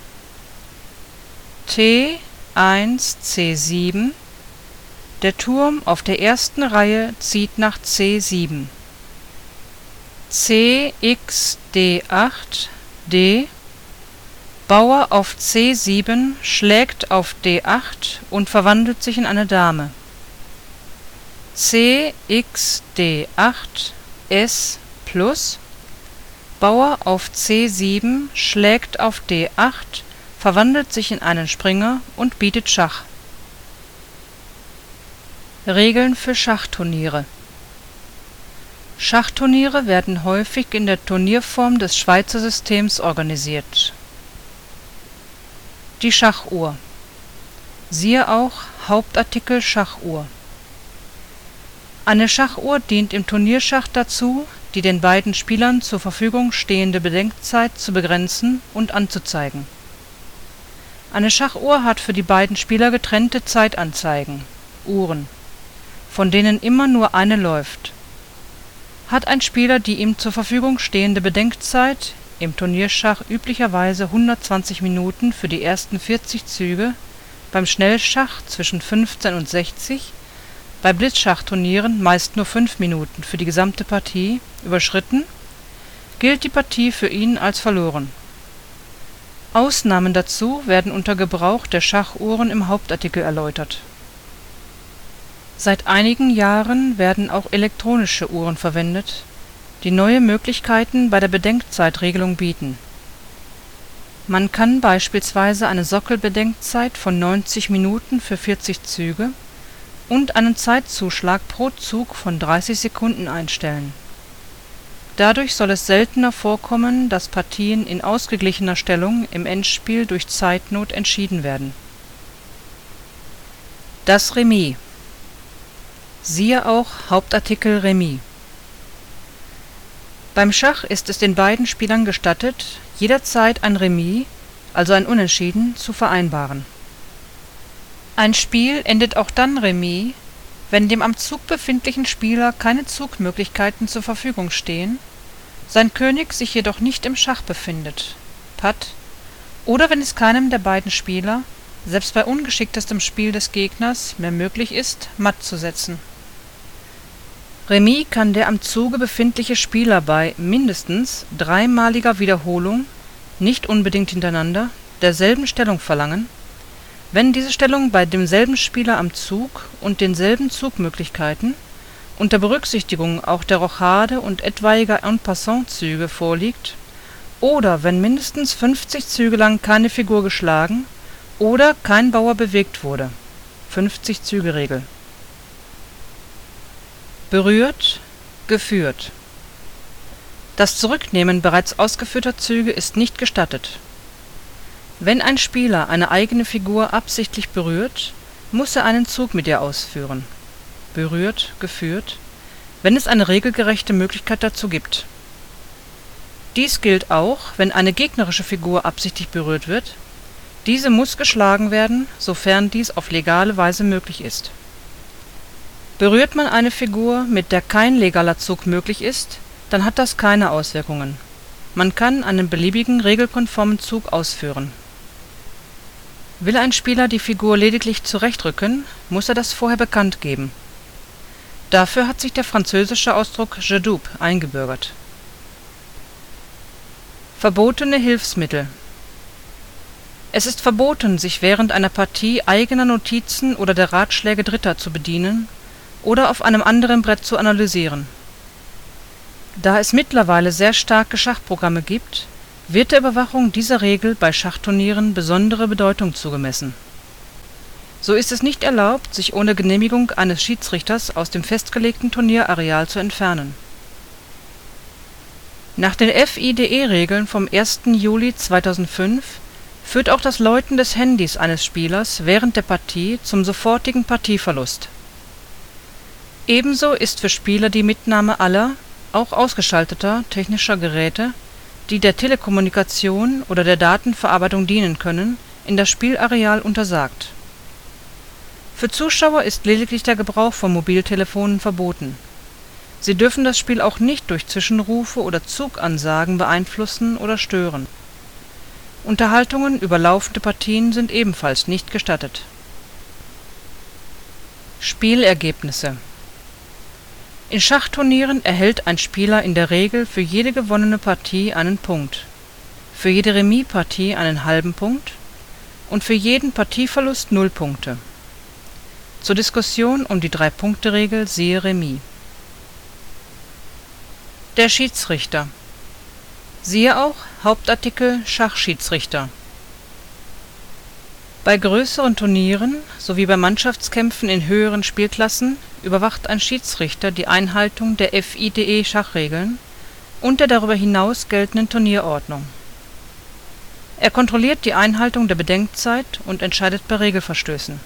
T 1 C7 Der Turm auf der ersten Reihe zieht nach C7. C x D8 D Bauer auf C7 schlägt auf D8 und verwandelt sich in eine Dame. C x D8 S plus Bauer auf C7 schlägt auf D8, verwandelt sich in einen Springer und bietet Schach. Regeln für Schachturniere. Schachturniere werden häufig in der Turnierform des Schweizer Systems organisiert. Die Schachuhr. Siehe auch Hauptartikel Schachuhr. Eine Schachuhr dient im Turnierschach dazu, die den beiden Spielern zur Verfügung stehende Bedenkzeit zu begrenzen und anzuzeigen. Eine Schachuhr hat für die beiden Spieler getrennte Zeitanzeigen (Uhren), von denen immer nur eine läuft. Hat ein Spieler die ihm zur Verfügung stehende Bedenkzeit im Turnierschach üblicherweise 120 Minuten für die ersten 40 Züge, beim Schnellschach zwischen 15 und 60, bei Blitzschachturnieren meist nur 5 Minuten für die gesamte Partie, überschritten, gilt die Partie für ihn als verloren. Ausnahmen dazu werden unter Gebrauch der Schachuhren im Hauptartikel erläutert. Seit einigen Jahren werden auch elektronische Uhren verwendet, die neue Möglichkeiten bei der Bedenkzeitregelung bieten. Man kann beispielsweise eine Sockelbedenkzeit von 90 Minuten für 40 Züge und einen Zeitzuschlag pro Zug von 30 Sekunden einstellen. Dadurch soll es seltener vorkommen, dass Partien in ausgeglichener Stellung im Endspiel durch Zeitnot entschieden werden. Das Remis. Siehe auch Hauptartikel Remis. Beim Schach ist es den beiden Spielern gestattet, jederzeit ein Remis, also ein Unentschieden, zu vereinbaren. Ein Spiel endet auch dann Remis, wenn dem am Zug befindlichen Spieler keine Zugmöglichkeiten zur Verfügung stehen, sein König sich jedoch nicht im Schach befindet (Patt), oder wenn es keinem der beiden Spieler, selbst bei ungeschicktestem Spiel des Gegners, mehr möglich ist, Matt zu setzen. Remis kann der am Zuge befindliche Spieler bei mindestens dreimaliger Wiederholung, nicht unbedingt hintereinander, derselben Stellung verlangen, wenn diese Stellung bei demselben Spieler am Zug und denselben Zugmöglichkeiten, unter Berücksichtigung auch der Rochade und etwaiger En-passant-Züge vorliegt, oder wenn mindestens 50 Züge lang keine Figur geschlagen oder kein Bauer bewegt wurde (50-Züge-Regel). Berührt, geführt. Das Zurücknehmen bereits ausgeführter Züge ist nicht gestattet. Wenn ein Spieler eine eigene Figur absichtlich berührt, muss er einen Zug mit ihr ausführen (berührt, geführt), wenn es eine regelgerechte Möglichkeit dazu gibt. Dies gilt auch, wenn eine gegnerische Figur absichtlich berührt wird. Diese muss geschlagen werden, sofern dies auf legale Weise möglich ist. Berührt man eine Figur, mit der kein legaler Zug möglich ist, dann hat das keine Auswirkungen. Man kann einen beliebigen regelkonformen Zug ausführen. Will ein Spieler die Figur lediglich zurechtrücken, muss er das vorher bekannt geben. Dafür hat sich der französische Ausdruck je double eingebürgert. Verbotene Hilfsmittel. Es ist verboten, sich während einer Partie eigener Notizen oder der Ratschläge Dritter zu bedienen oder auf einem anderen Brett zu analysieren. Da es mittlerweile sehr starke Schachprogramme gibt, wird der Überwachung dieser Regel bei Schachturnieren besondere Bedeutung zugemessen. So ist es nicht erlaubt, sich ohne Genehmigung eines Schiedsrichters aus dem festgelegten Turnierareal zu entfernen. Nach den FIDE-Regeln vom 1. Juli 2005 führt auch das Läuten des Handys eines Spielers während der Partie zum sofortigen Partieverlust. Ebenso ist für Spieler die Mitnahme aller, auch ausgeschalteter, technischer Geräte, die der Telekommunikation oder der Datenverarbeitung dienen können, in das Spielareal untersagt. Für Zuschauer ist lediglich der Gebrauch von Mobiltelefonen verboten. Sie dürfen das Spiel auch nicht durch Zwischenrufe oder Zugansagen beeinflussen oder stören. Unterhaltungen über laufende Partien sind ebenfalls nicht gestattet. Spielergebnisse. In Schachturnieren erhält ein Spieler in der Regel für jede gewonnene Partie einen Punkt, für jede Remispartie einen halben Punkt und für jeden Partieverlust 0 Punkte. Zur Diskussion um die 3-Punkte-Regel siehe Remis. Der Schiedsrichter. Siehe auch Hauptartikel Schachschiedsrichter. Bei größeren Turnieren sowie bei Mannschaftskämpfen in höheren Spielklassen überwacht ein Schiedsrichter die Einhaltung der FIDE-Schachregeln und der darüber hinaus geltenden Turnierordnung. Er kontrolliert die Einhaltung der Bedenkzeit und entscheidet bei Regelverstößen.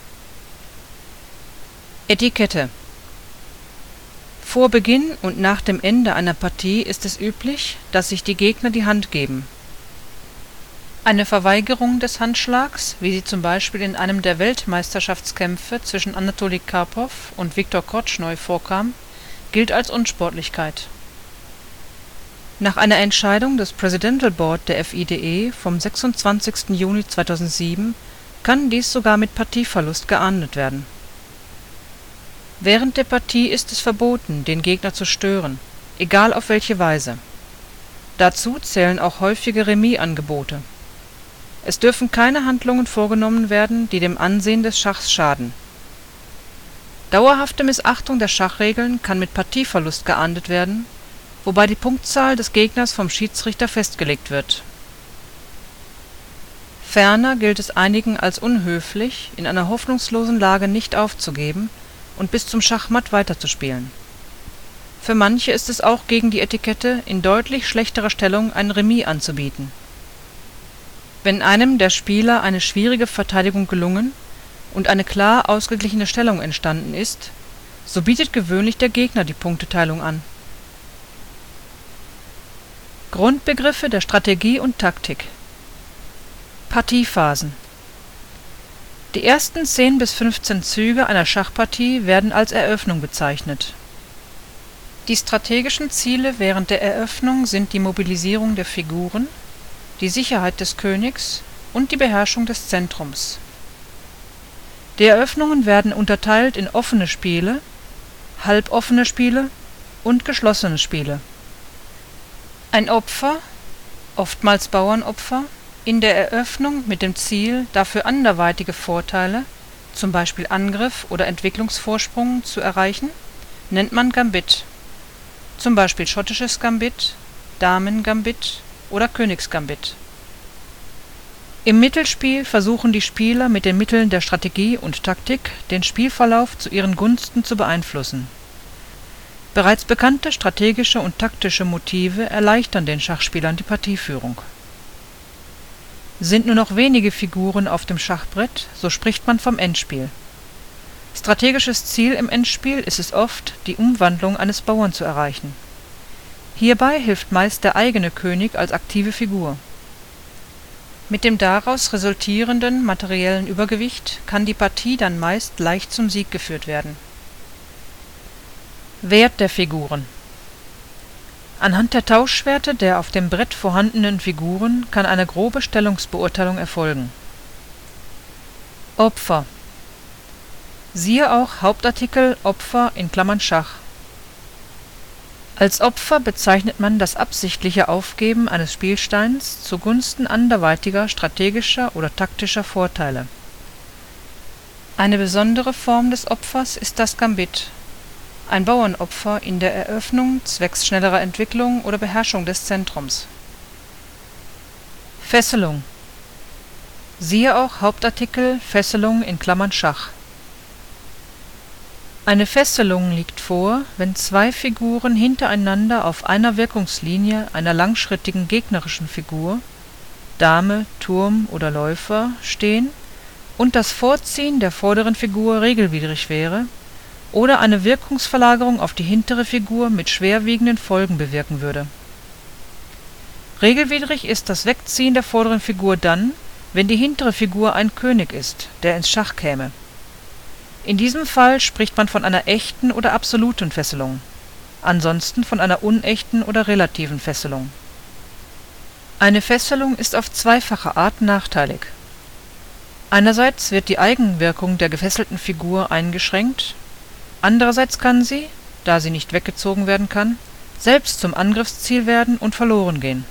Etikette. Vor Beginn und nach dem Ende einer Partie ist es üblich, dass sich die Gegner die Hand geben. Eine Verweigerung des Handschlags, wie sie zum Beispiel in einem der Weltmeisterschaftskämpfe zwischen Anatoli Karpow und Viktor Kortschnoi vorkam, gilt als Unsportlichkeit. Nach einer Entscheidung des Presidential Board der FIDE vom 26. Juni 2007 kann dies sogar mit Partieverlust geahndet werden. Während der Partie ist es verboten, den Gegner zu stören, egal auf welche Weise. Dazu zählen auch häufige Remisangebote. Es dürfen keine Handlungen vorgenommen werden, die dem Ansehen des Schachs schaden. Dauerhafte Missachtung der Schachregeln kann mit Partieverlust geahndet werden, wobei die Punktzahl des Gegners vom Schiedsrichter festgelegt wird. Ferner gilt es einigen als unhöflich, in einer hoffnungslosen Lage nicht aufzugeben und bis zum Schachmatt weiterzuspielen. Für manche ist es auch gegen die Etikette, in deutlich schlechterer Stellung ein Remis anzubieten. Wenn einem der Spieler eine schwierige Verteidigung gelungen und eine klar ausgeglichene Stellung entstanden ist, so bietet gewöhnlich der Gegner die Punkteteilung an. Grundbegriffe der Strategie und Taktik. Partiephasen. Die ersten 10 bis 15 Züge einer Schachpartie werden als Eröffnung bezeichnet. Die strategischen Ziele während der Eröffnung sind die Mobilisierung der Figuren, die Sicherheit des Königs und die Beherrschung des Zentrums. Die Eröffnungen werden unterteilt in offene Spiele, halboffene Spiele und geschlossene Spiele. Ein Opfer, oftmals Bauernopfer, in der Eröffnung mit dem Ziel, dafür anderweitige Vorteile, zum Beispiel Angriff oder Entwicklungsvorsprung, zu erreichen, nennt man Gambit, zum Beispiel schottisches Gambit, Damengambit oder Königsgambit. Im Mittelspiel versuchen die Spieler mit den Mitteln der Strategie und Taktik den Spielverlauf zu ihren Gunsten zu beeinflussen. Bereits bekannte strategische und taktische Motive erleichtern den Schachspielern die Partieführung. Sind nur noch wenige Figuren auf dem Schachbrett, so spricht man vom Endspiel. Strategisches Ziel im Endspiel ist es oft, die Umwandlung eines Bauern zu erreichen. Hierbei hilft meist der eigene König als aktive Figur. Mit dem daraus resultierenden materiellen Übergewicht kann die Partie dann meist leicht zum Sieg geführt werden. Wert der Figuren. Anhand der Tauschwerte der auf dem Brett vorhandenen Figuren kann eine grobe Stellungsbeurteilung erfolgen. Opfer. Siehe auch Hauptartikel Opfer (Schach). Als Opfer bezeichnet man das absichtliche Aufgeben eines Spielsteins zugunsten anderweitiger strategischer oder taktischer Vorteile. Eine besondere Form des Opfers ist das Gambit, ein Bauernopfer in der Eröffnung zwecks schnellerer Entwicklung oder Beherrschung des Zentrums. Fesselung. Siehe auch Hauptartikel Fesselung (Schach). Eine Fesselung liegt vor, wenn zwei Figuren hintereinander auf einer Wirkungslinie einer langschrittigen gegnerischen Figur (Dame, Turm oder Läufer) stehen und das Vorziehen der vorderen Figur regelwidrig wäre oder eine Wirkungsverlagerung auf die hintere Figur mit schwerwiegenden Folgen bewirken würde. Regelwidrig ist das Wegziehen der vorderen Figur dann, wenn die hintere Figur ein König ist, der ins Schach käme. In diesem Fall spricht man von einer echten oder absoluten Fesselung, ansonsten von einer unechten oder relativen Fesselung. Eine Fesselung ist auf zweifache Art nachteilig. Einerseits wird die Eigenwirkung der gefesselten Figur eingeschränkt, andererseits kann sie, da sie nicht weggezogen werden kann, selbst zum Angriffsziel werden und verloren gehen.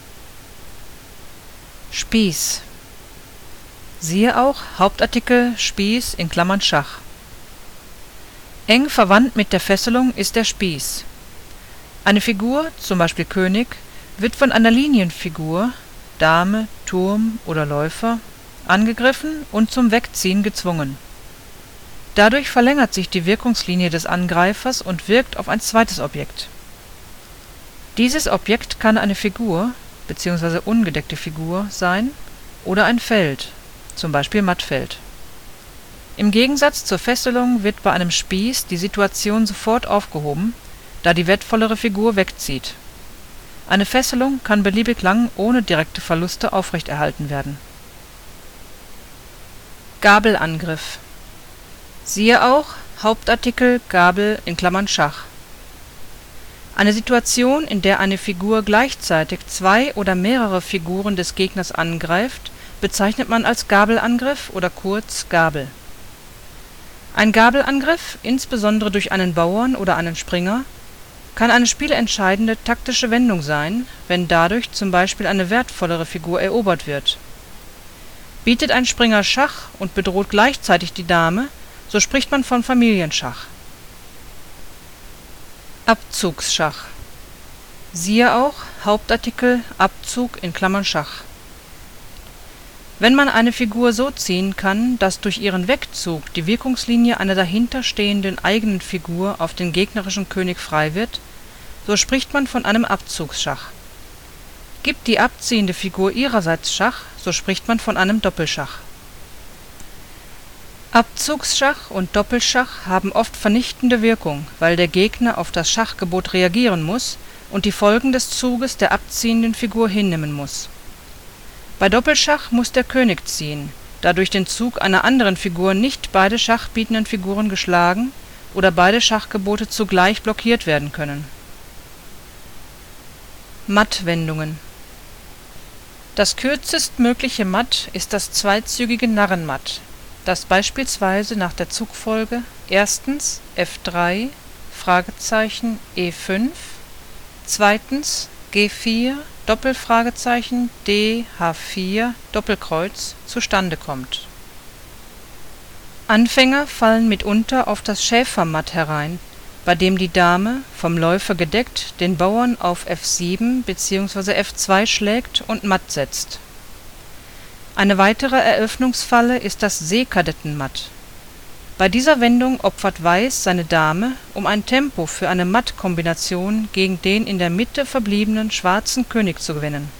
Spieß. Siehe auch Hauptartikel Spieß (Schach). Eng verwandt mit der Fesselung ist der Spieß. Eine Figur, zum Beispiel König, wird von einer Linienfigur (Dame, Turm oder Läufer) angegriffen und zum Wegziehen gezwungen. Dadurch verlängert sich die Wirkungslinie des Angreifers und wirkt auf ein zweites Objekt. Dieses Objekt kann eine Figur bzw. ungedeckte Figur sein oder ein Feld, zum Beispiel Mattfeld. Im Gegensatz zur Fesselung wird bei einem Spieß die Situation sofort aufgehoben, da die wertvollere Figur wegzieht. Eine Fesselung kann beliebig lang ohne direkte Verluste aufrechterhalten werden. Gabelangriff. Siehe auch Hauptartikel Gabel (Schach). Eine Situation, in der eine Figur gleichzeitig zwei oder mehrere Figuren des Gegners angreift, bezeichnet man als Gabelangriff oder kurz Gabel. Ein Gabelangriff, insbesondere durch einen Bauern oder einen Springer, kann eine spielentscheidende taktische Wendung sein, wenn dadurch zum Beispiel eine wertvollere Figur erobert wird. Bietet ein Springer Schach und bedroht gleichzeitig die Dame, so spricht man von Familienschach. Abzugsschach. Siehe auch Hauptartikel Abzug (Schach). Wenn man eine Figur so ziehen kann, dass durch ihren Wegzug die Wirkungslinie einer dahinter stehenden eigenen Figur auf den gegnerischen König frei wird, so spricht man von einem Abzugsschach. Gibt die abziehende Figur ihrerseits Schach, so spricht man von einem Doppelschach. Abzugsschach und Doppelschach haben oft vernichtende Wirkung, weil der Gegner auf das Schachgebot reagieren muss und die Folgen des Zuges der abziehenden Figur hinnehmen muss. Bei Doppelschach muss der König ziehen, da durch den Zug einer anderen Figur nicht beide schachbietenden Figuren geschlagen oder beide Schachgebote zugleich blockiert werden können. Mattwendungen. Das kürzestmögliche Matt ist das zweizügige Narrenmatt, das beispielsweise nach der Zugfolge erstens F3, E5, zweitens G4, D, H4, Doppelkreuz zustande kommt. Anfänger fallen mitunter auf das Schäfermatt herein, bei dem die Dame, vom Läufer gedeckt, den Bauern auf F7 bzw. F2 schlägt und matt setzt. Eine weitere Eröffnungsfalle ist das Seekadettenmatt. Bei dieser Wendung opfert Weiß seine Dame, um ein Tempo für eine Mattkombination gegen den in der Mitte verbliebenen schwarzen König zu gewinnen.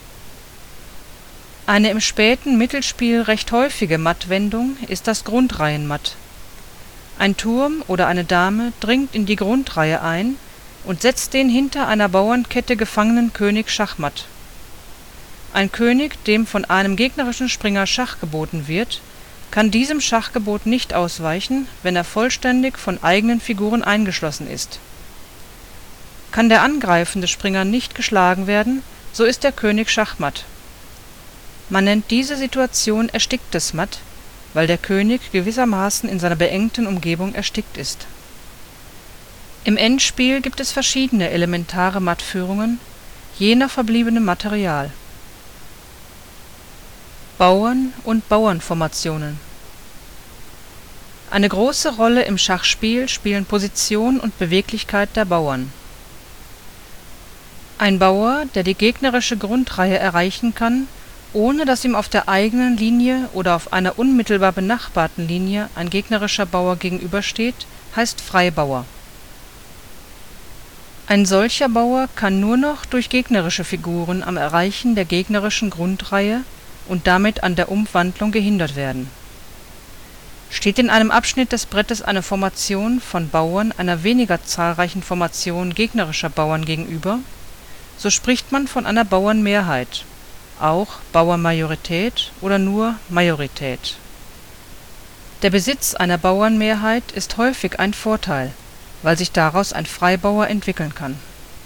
Eine im späten Mittelspiel recht häufige Mattwendung ist das Grundreihenmatt. Ein Turm oder eine Dame dringt in die Grundreihe ein und setzt den hinter einer Bauernkette gefangenen König schachmatt. Ein König, dem von einem gegnerischen Springer Schach geboten wird, kann diesem Schachgebot nicht ausweichen, wenn er vollständig von eigenen Figuren eingeschlossen ist. Kann der angreifende Springer nicht geschlagen werden, so ist der König schachmatt. Man nennt diese Situation ersticktes Matt, weil der König gewissermaßen in seiner beengten Umgebung erstickt ist. Im Endspiel gibt es verschiedene elementare Mattführungen, je nach verbliebenem Material. Bauern und Bauernformationen. Eine große Rolle im Schachspiel spielen Position und Beweglichkeit der Bauern. Ein Bauer, der die gegnerische Grundreihe erreichen kann, ohne dass ihm auf der eigenen Linie oder auf einer unmittelbar benachbarten Linie ein gegnerischer Bauer gegenübersteht, heißt Freibauer. Ein solcher Bauer kann nur noch durch gegnerische Figuren am Erreichen der gegnerischen Grundreihe und damit an der Umwandlung gehindert werden. Steht in einem Abschnitt des Brettes eine Formation von Bauern einer weniger zahlreichen Formation gegnerischer Bauern gegenüber, so spricht man von einer Bauernmehrheit, auch Bauernmajorität oder nur Majorität. Der Besitz einer Bauernmehrheit ist häufig ein Vorteil, weil sich daraus ein Freibauer entwickeln kann.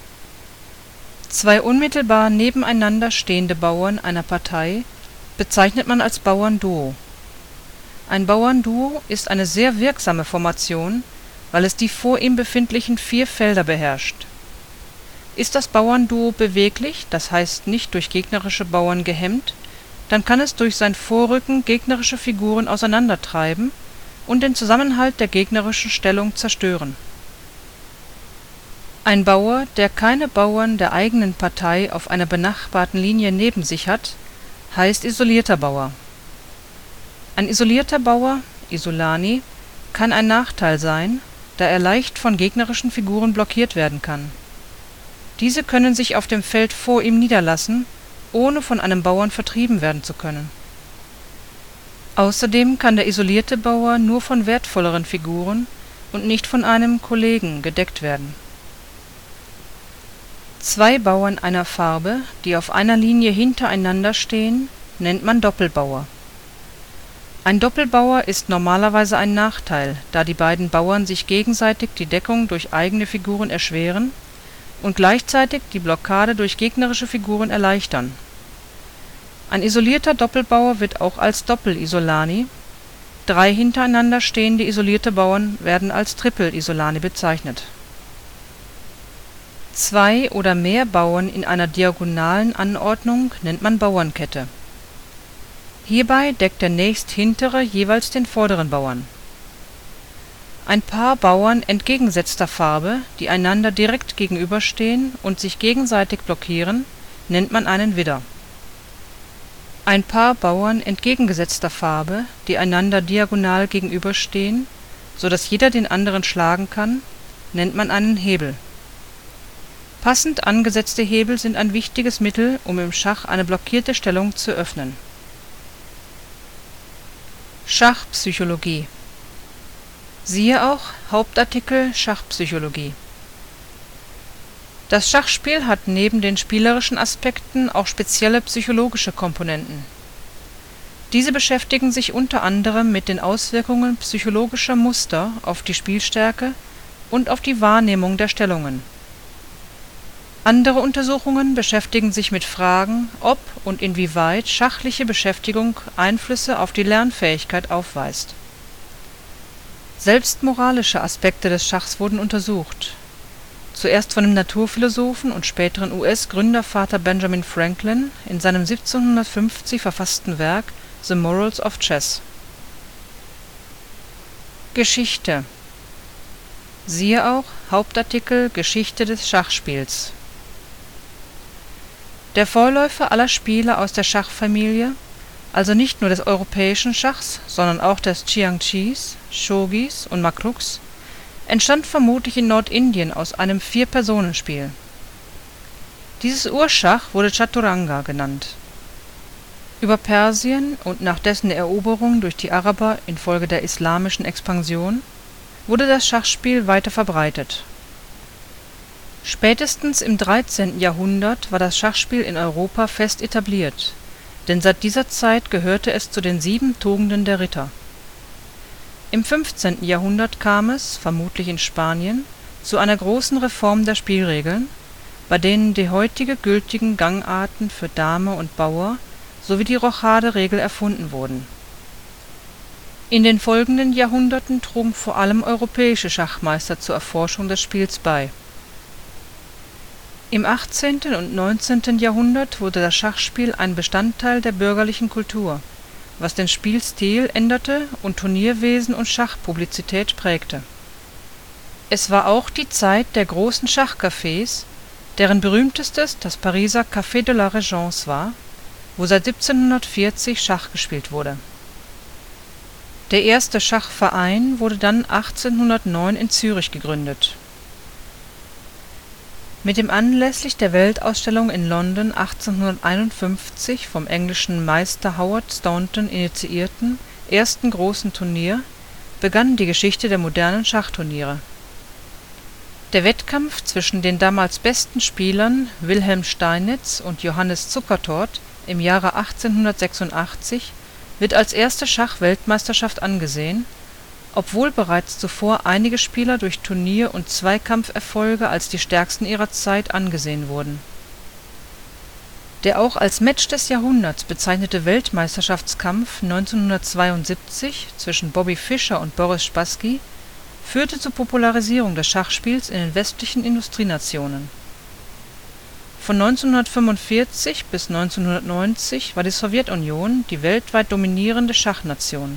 Zwei unmittelbar nebeneinander stehende Bauern einer Partei bezeichnet man als Bauernduo. Ein Bauernduo ist eine sehr wirksame Formation, weil es die vor ihm befindlichen 4 Felder beherrscht. Ist das Bauernduo beweglich, das heißt nicht durch gegnerische Bauern gehemmt, dann kann es durch sein Vorrücken gegnerische Figuren auseinandertreiben und den Zusammenhalt der gegnerischen Stellung zerstören. Ein Bauer, der keine Bauern der eigenen Partei auf einer benachbarten Linie neben sich hat, heißt isolierter Bauer. Ein isolierter Bauer, Isolani, kann ein Nachteil sein, da er leicht von gegnerischen Figuren blockiert werden kann. Diese können sich auf dem Feld vor ihm niederlassen, ohne von einem Bauern vertrieben werden zu können. Außerdem kann der isolierte Bauer nur von wertvolleren Figuren und nicht von einem Kollegen gedeckt werden. Zwei Bauern einer Farbe, die auf einer Linie hintereinander stehen, nennt man Doppelbauer. Ein Doppelbauer ist normalerweise ein Nachteil, da die beiden Bauern sich gegenseitig die Deckung durch eigene Figuren erschweren und gleichzeitig die Blockade durch gegnerische Figuren erleichtern. Ein isolierter Doppelbauer wird auch als Doppel-Isolani, 3 hintereinander stehende isolierte Bauern werden als Tripel-Isolani bezeichnet. 2 oder mehr Bauern in einer diagonalen Anordnung nennt man Bauernkette. Hierbei deckt der nächsthintere jeweils den vorderen Bauern. Ein Paar Bauern entgegengesetzter Farbe, die einander direkt gegenüberstehen und sich gegenseitig blockieren, nennt man einen Widder. Ein Paar Bauern entgegengesetzter Farbe, die einander diagonal gegenüberstehen, so dass jeder den anderen schlagen kann, nennt man einen Hebel. Passend angesetzte Hebel sind ein wichtiges Mittel, um im Schach eine blockierte Stellung zu öffnen. Schachpsychologie. Siehe auch Hauptartikel Schachpsychologie. Das Schachspiel hat neben den spielerischen Aspekten auch spezielle psychologische Komponenten. Diese beschäftigen sich unter anderem mit den Auswirkungen psychologischer Muster auf die Spielstärke und auf die Wahrnehmung der Stellungen. Andere Untersuchungen beschäftigen sich mit Fragen, ob und inwieweit schachliche Beschäftigung Einflüsse auf die Lernfähigkeit aufweist. Selbst moralische Aspekte des Schachs wurden untersucht. Zuerst von dem Naturphilosophen und späteren US-Gründervater Benjamin Franklin in seinem 1750 verfassten Werk The Morals of Chess. Geschichte. Siehe auch Hauptartikel Geschichte des Schachspiels. Der Vorläufer aller Spiele aus der Schachfamilie, also nicht nur des europäischen Schachs, sondern auch des Xiangqis, Shogis und Makruks, entstand vermutlich in Nordindien aus einem 4-Personen-Spiel. Dieses Urschach wurde Chaturanga genannt. Über Persien und nach dessen Eroberung durch die Araber infolge der islamischen Expansion wurde das Schachspiel weiter verbreitet. Spätestens im 13. Jahrhundert war das Schachspiel in Europa fest etabliert, denn seit dieser Zeit gehörte es zu den 7 Tugenden der Ritter. Im 15. Jahrhundert kam es, vermutlich in Spanien, zu einer großen Reform der Spielregeln, bei denen die heute gültigen Gangarten für Dame und Bauer sowie die Rochade-Regel erfunden wurden. In den folgenden Jahrhunderten trugen vor allem europäische Schachmeister zur Erforschung des Spiels bei. Im 18. und 19. Jahrhundert wurde das Schachspiel ein Bestandteil der bürgerlichen Kultur, was den Spielstil änderte und Turnierwesen und Schachpublizität prägte. Es war auch die Zeit der großen Schachcafés, deren berühmtestes das Pariser Café de la Régence war, wo seit 1740 Schach gespielt wurde. Der erste Schachverein wurde dann 1809 in Zürich gegründet. Mit dem anlässlich der Weltausstellung in London 1851 vom englischen Meister Howard Staunton initiierten ersten großen Turnier begann die Geschichte der modernen Schachturniere. Der Wettkampf zwischen den damals besten Spielern Wilhelm Steinitz und Johannes Zukertort im Jahre 1886 wird als erste Schachweltmeisterschaft angesehen, obwohl bereits zuvor einige Spieler durch Turnier- und Zweikampferfolge als die stärksten ihrer Zeit angesehen wurden. Der auch als Match des Jahrhunderts bezeichnete Weltmeisterschaftskampf 1972 zwischen Bobby Fischer und Boris Spassky führte zur Popularisierung des Schachspiels in den westlichen Industrienationen. Von 1945 bis 1990 war die Sowjetunion die weltweit dominierende Schachnation.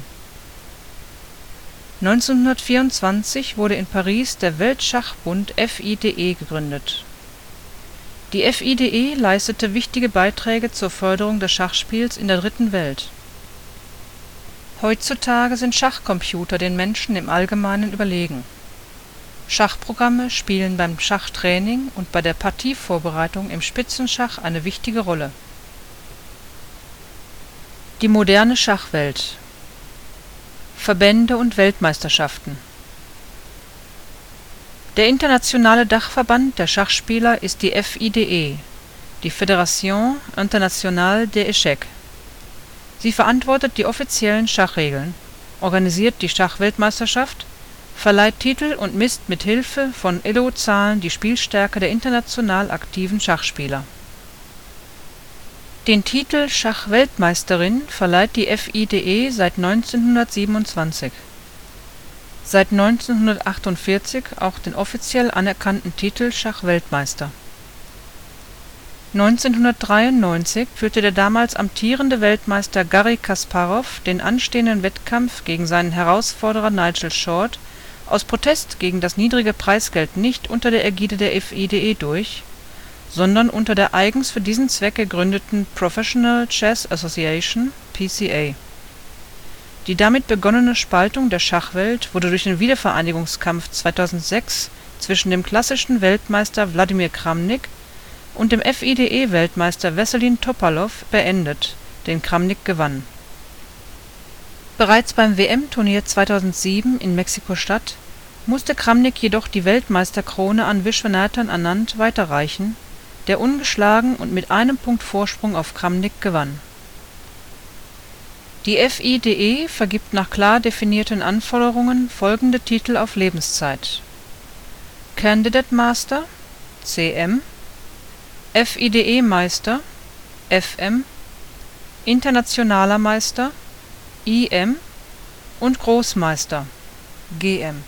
1924 wurde in Paris der Weltschachbund FIDE gegründet. Die FIDE leistete wichtige Beiträge zur Förderung des Schachspiels in der Dritten Welt. Heutzutage sind Schachcomputer den Menschen im Allgemeinen überlegen. Schachprogramme spielen beim Schachtraining und bei der Partievorbereitung im Spitzenschach eine wichtige Rolle. Die moderne Schachwelt. Verbände und Weltmeisterschaften. Der internationale Dachverband der Schachspieler ist die FIDE, die Fédération Internationale des Échecs. Sie verantwortet die offiziellen Schachregeln, organisiert die Schachweltmeisterschaft verleiht Titel und misst mit Hilfe von Elo-Zahlen die Spielstärke der international aktiven Schachspieler. Den Titel Schachweltmeisterin verleiht die FIDE seit 1927. Seit 1948 auch den offiziell anerkannten Titel Schachweltmeister. 1993 führte der damals amtierende Weltmeister Garri Kasparow den anstehenden Wettkampf gegen seinen Herausforderer Nigel Short aus Protest gegen das niedrige Preisgeld nicht unter der Ägide der FIDE durch, sondern unter der eigens für diesen Zweck gegründeten Professional Chess Association (PCA). Die damit begonnene Spaltung der Schachwelt wurde durch den Wiedervereinigungskampf 2006 zwischen dem klassischen Weltmeister Wladimir Kramnik und dem FIDE-Weltmeister Wesselin Topalow beendet, den Kramnik gewann. Bereits beim WM-Turnier 2007 in Mexiko-Stadt musste Kramnik jedoch die Weltmeisterkrone an Viswanathan Anand weiterreichen, der ungeschlagen und mit einem Punkt Vorsprung auf Kramnik gewann. Die FIDE vergibt nach klar definierten Anforderungen folgende Titel auf Lebenszeit: Candidate Master (CM), FIDE-Meister (FM), Internationaler Meister (IM) und Großmeister (GM).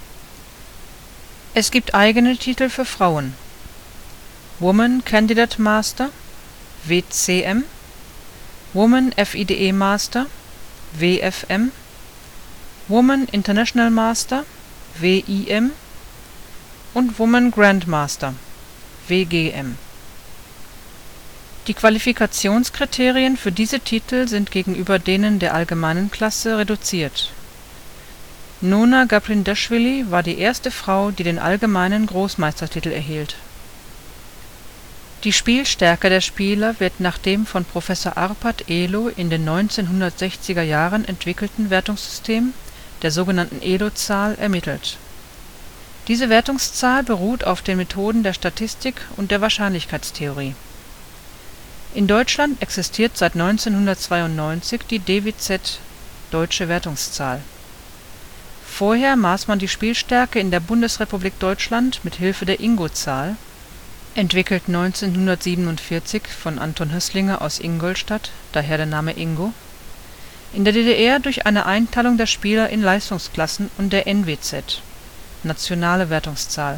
Es gibt eigene Titel für Frauen: Woman Candidate Master (WCM), Woman FIDE Master (WFM), Woman International Master (WIM) und Woman Grandmaster (WGM). Die Qualifikationskriterien für diese Titel sind gegenüber denen der allgemeinen Klasse reduziert. Nona Gaprindashvili war die erste Frau, die den allgemeinen Großmeistertitel erhielt. Die Spielstärke der Spieler wird nach dem von Professor Arpad Elo in den 1960er Jahren entwickelten Wertungssystem, der sogenannten Elo-Zahl, ermittelt. Diese Wertungszahl beruht auf den Methoden der Statistik und der Wahrscheinlichkeitstheorie. In Deutschland existiert seit 1992 die DWZ (Deutsche Wertungszahl). Vorher maß man die Spielstärke in der Bundesrepublik Deutschland mit Hilfe der Ingo-Zahl, entwickelt 1947 von Anton Hößlinger aus Ingolstadt, daher der Name Ingo, in der DDR durch eine Einteilung der Spieler in Leistungsklassen und der NWZ (Nationale Wertungszahl).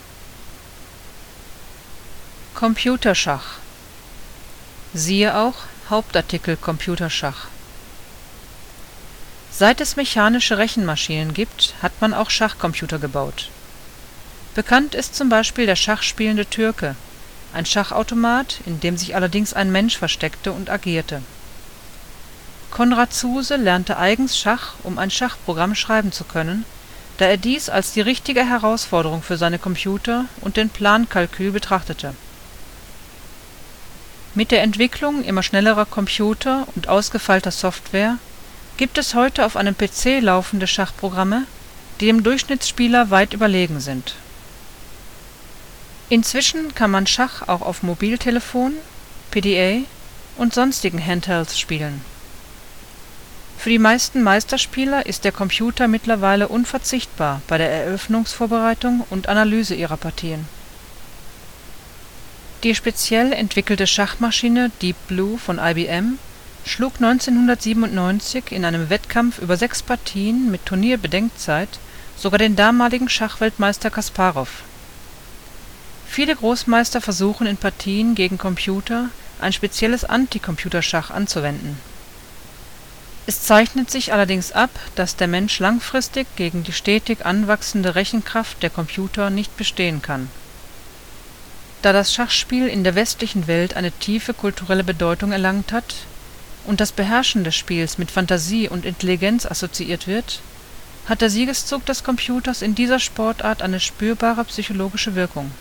Computerschach. Siehe auch Hauptartikel Computerschach. Seit es mechanische Rechenmaschinen gibt, hat man auch Schachcomputer gebaut. Bekannt ist zum Beispiel der schachspielende Türke, ein Schachautomat, in dem sich allerdings ein Mensch versteckte und agierte. Konrad Zuse lernte eigens Schach, um ein Schachprogramm schreiben zu können, da er dies als die richtige Herausforderung für seine Computer und den Plankalkül betrachtete. Mit der Entwicklung immer schnellerer Computer und ausgefeilter Software gibt es heute auf einem PC laufende Schachprogramme, die dem Durchschnittsspieler weit überlegen sind. Inzwischen kann man Schach auch auf Mobiltelefon, PDA und sonstigen Handhelds spielen. Für die meisten Meisterspieler ist der Computer mittlerweile unverzichtbar bei der Eröffnungsvorbereitung und Analyse ihrer Partien. Die speziell entwickelte Schachmaschine Deep Blue von IBM schlug 1997 in einem Wettkampf über 6 Partien mit Turnierbedenkzeit sogar den damaligen Schachweltmeister Kasparow. Viele Großmeister versuchen in Partien gegen Computer ein spezielles Anti-Computerschach anzuwenden. Es zeichnet sich allerdings ab, dass der Mensch langfristig gegen die stetig anwachsende Rechenkraft der Computer nicht bestehen kann. Da das Schachspiel in der westlichen Welt eine tiefe kulturelle Bedeutung erlangt hat und das Beherrschen des Spiels mit Fantasie und Intelligenz assoziiert wird, hat der Siegeszug des Computers in dieser Sportart eine spürbare psychologische Wirkung.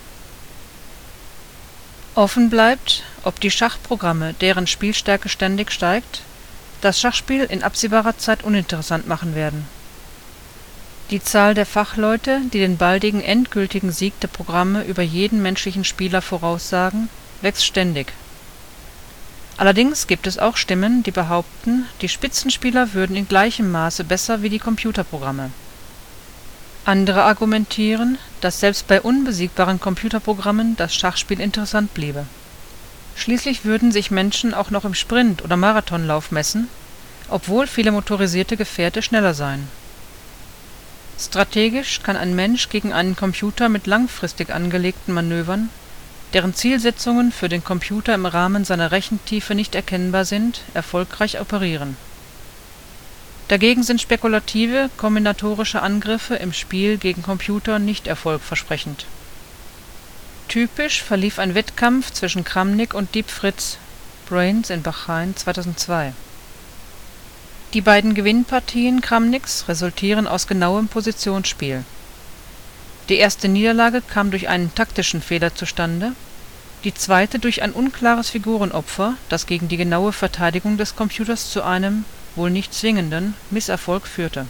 Offen bleibt, ob die Schachprogramme, deren Spielstärke ständig steigt, das Schachspiel in absehbarer Zeit uninteressant machen werden. Die Zahl der Fachleute, die den baldigen endgültigen Sieg der Programme über jeden menschlichen Spieler voraussagen, wächst ständig. Allerdings gibt es auch Stimmen, die behaupten, die Spitzenspieler würden in gleichem Maße besser wie die Computerprogramme. Andere argumentieren, dass selbst bei unbesiegbaren Computerprogrammen das Schachspiel interessant bliebe. Schließlich würden sich Menschen auch noch im Sprint oder Marathonlauf messen, obwohl viele motorisierte Gefährte schneller seien. Strategisch kann ein Mensch gegen einen Computer mit langfristig angelegten Manövern, deren Zielsetzungen für den Computer im Rahmen seiner Rechentiefe nicht erkennbar sind, erfolgreich operieren. Dagegen sind spekulative, kombinatorische Angriffe im Spiel gegen Computer nicht erfolgversprechend. Typisch verlief ein Wettkampf zwischen Kramnik und Deep Fritz (Brains in Bahrain 2002). Die beiden Gewinnpartien Kramniks resultieren aus genauem Positionsspiel. Die erste Niederlage kam durch einen taktischen Fehler zustande, die zweite durch ein unklares Figurenopfer, das gegen die genaue Verteidigung des Computers zu einem, wohl nicht zwingenden, Misserfolg führte.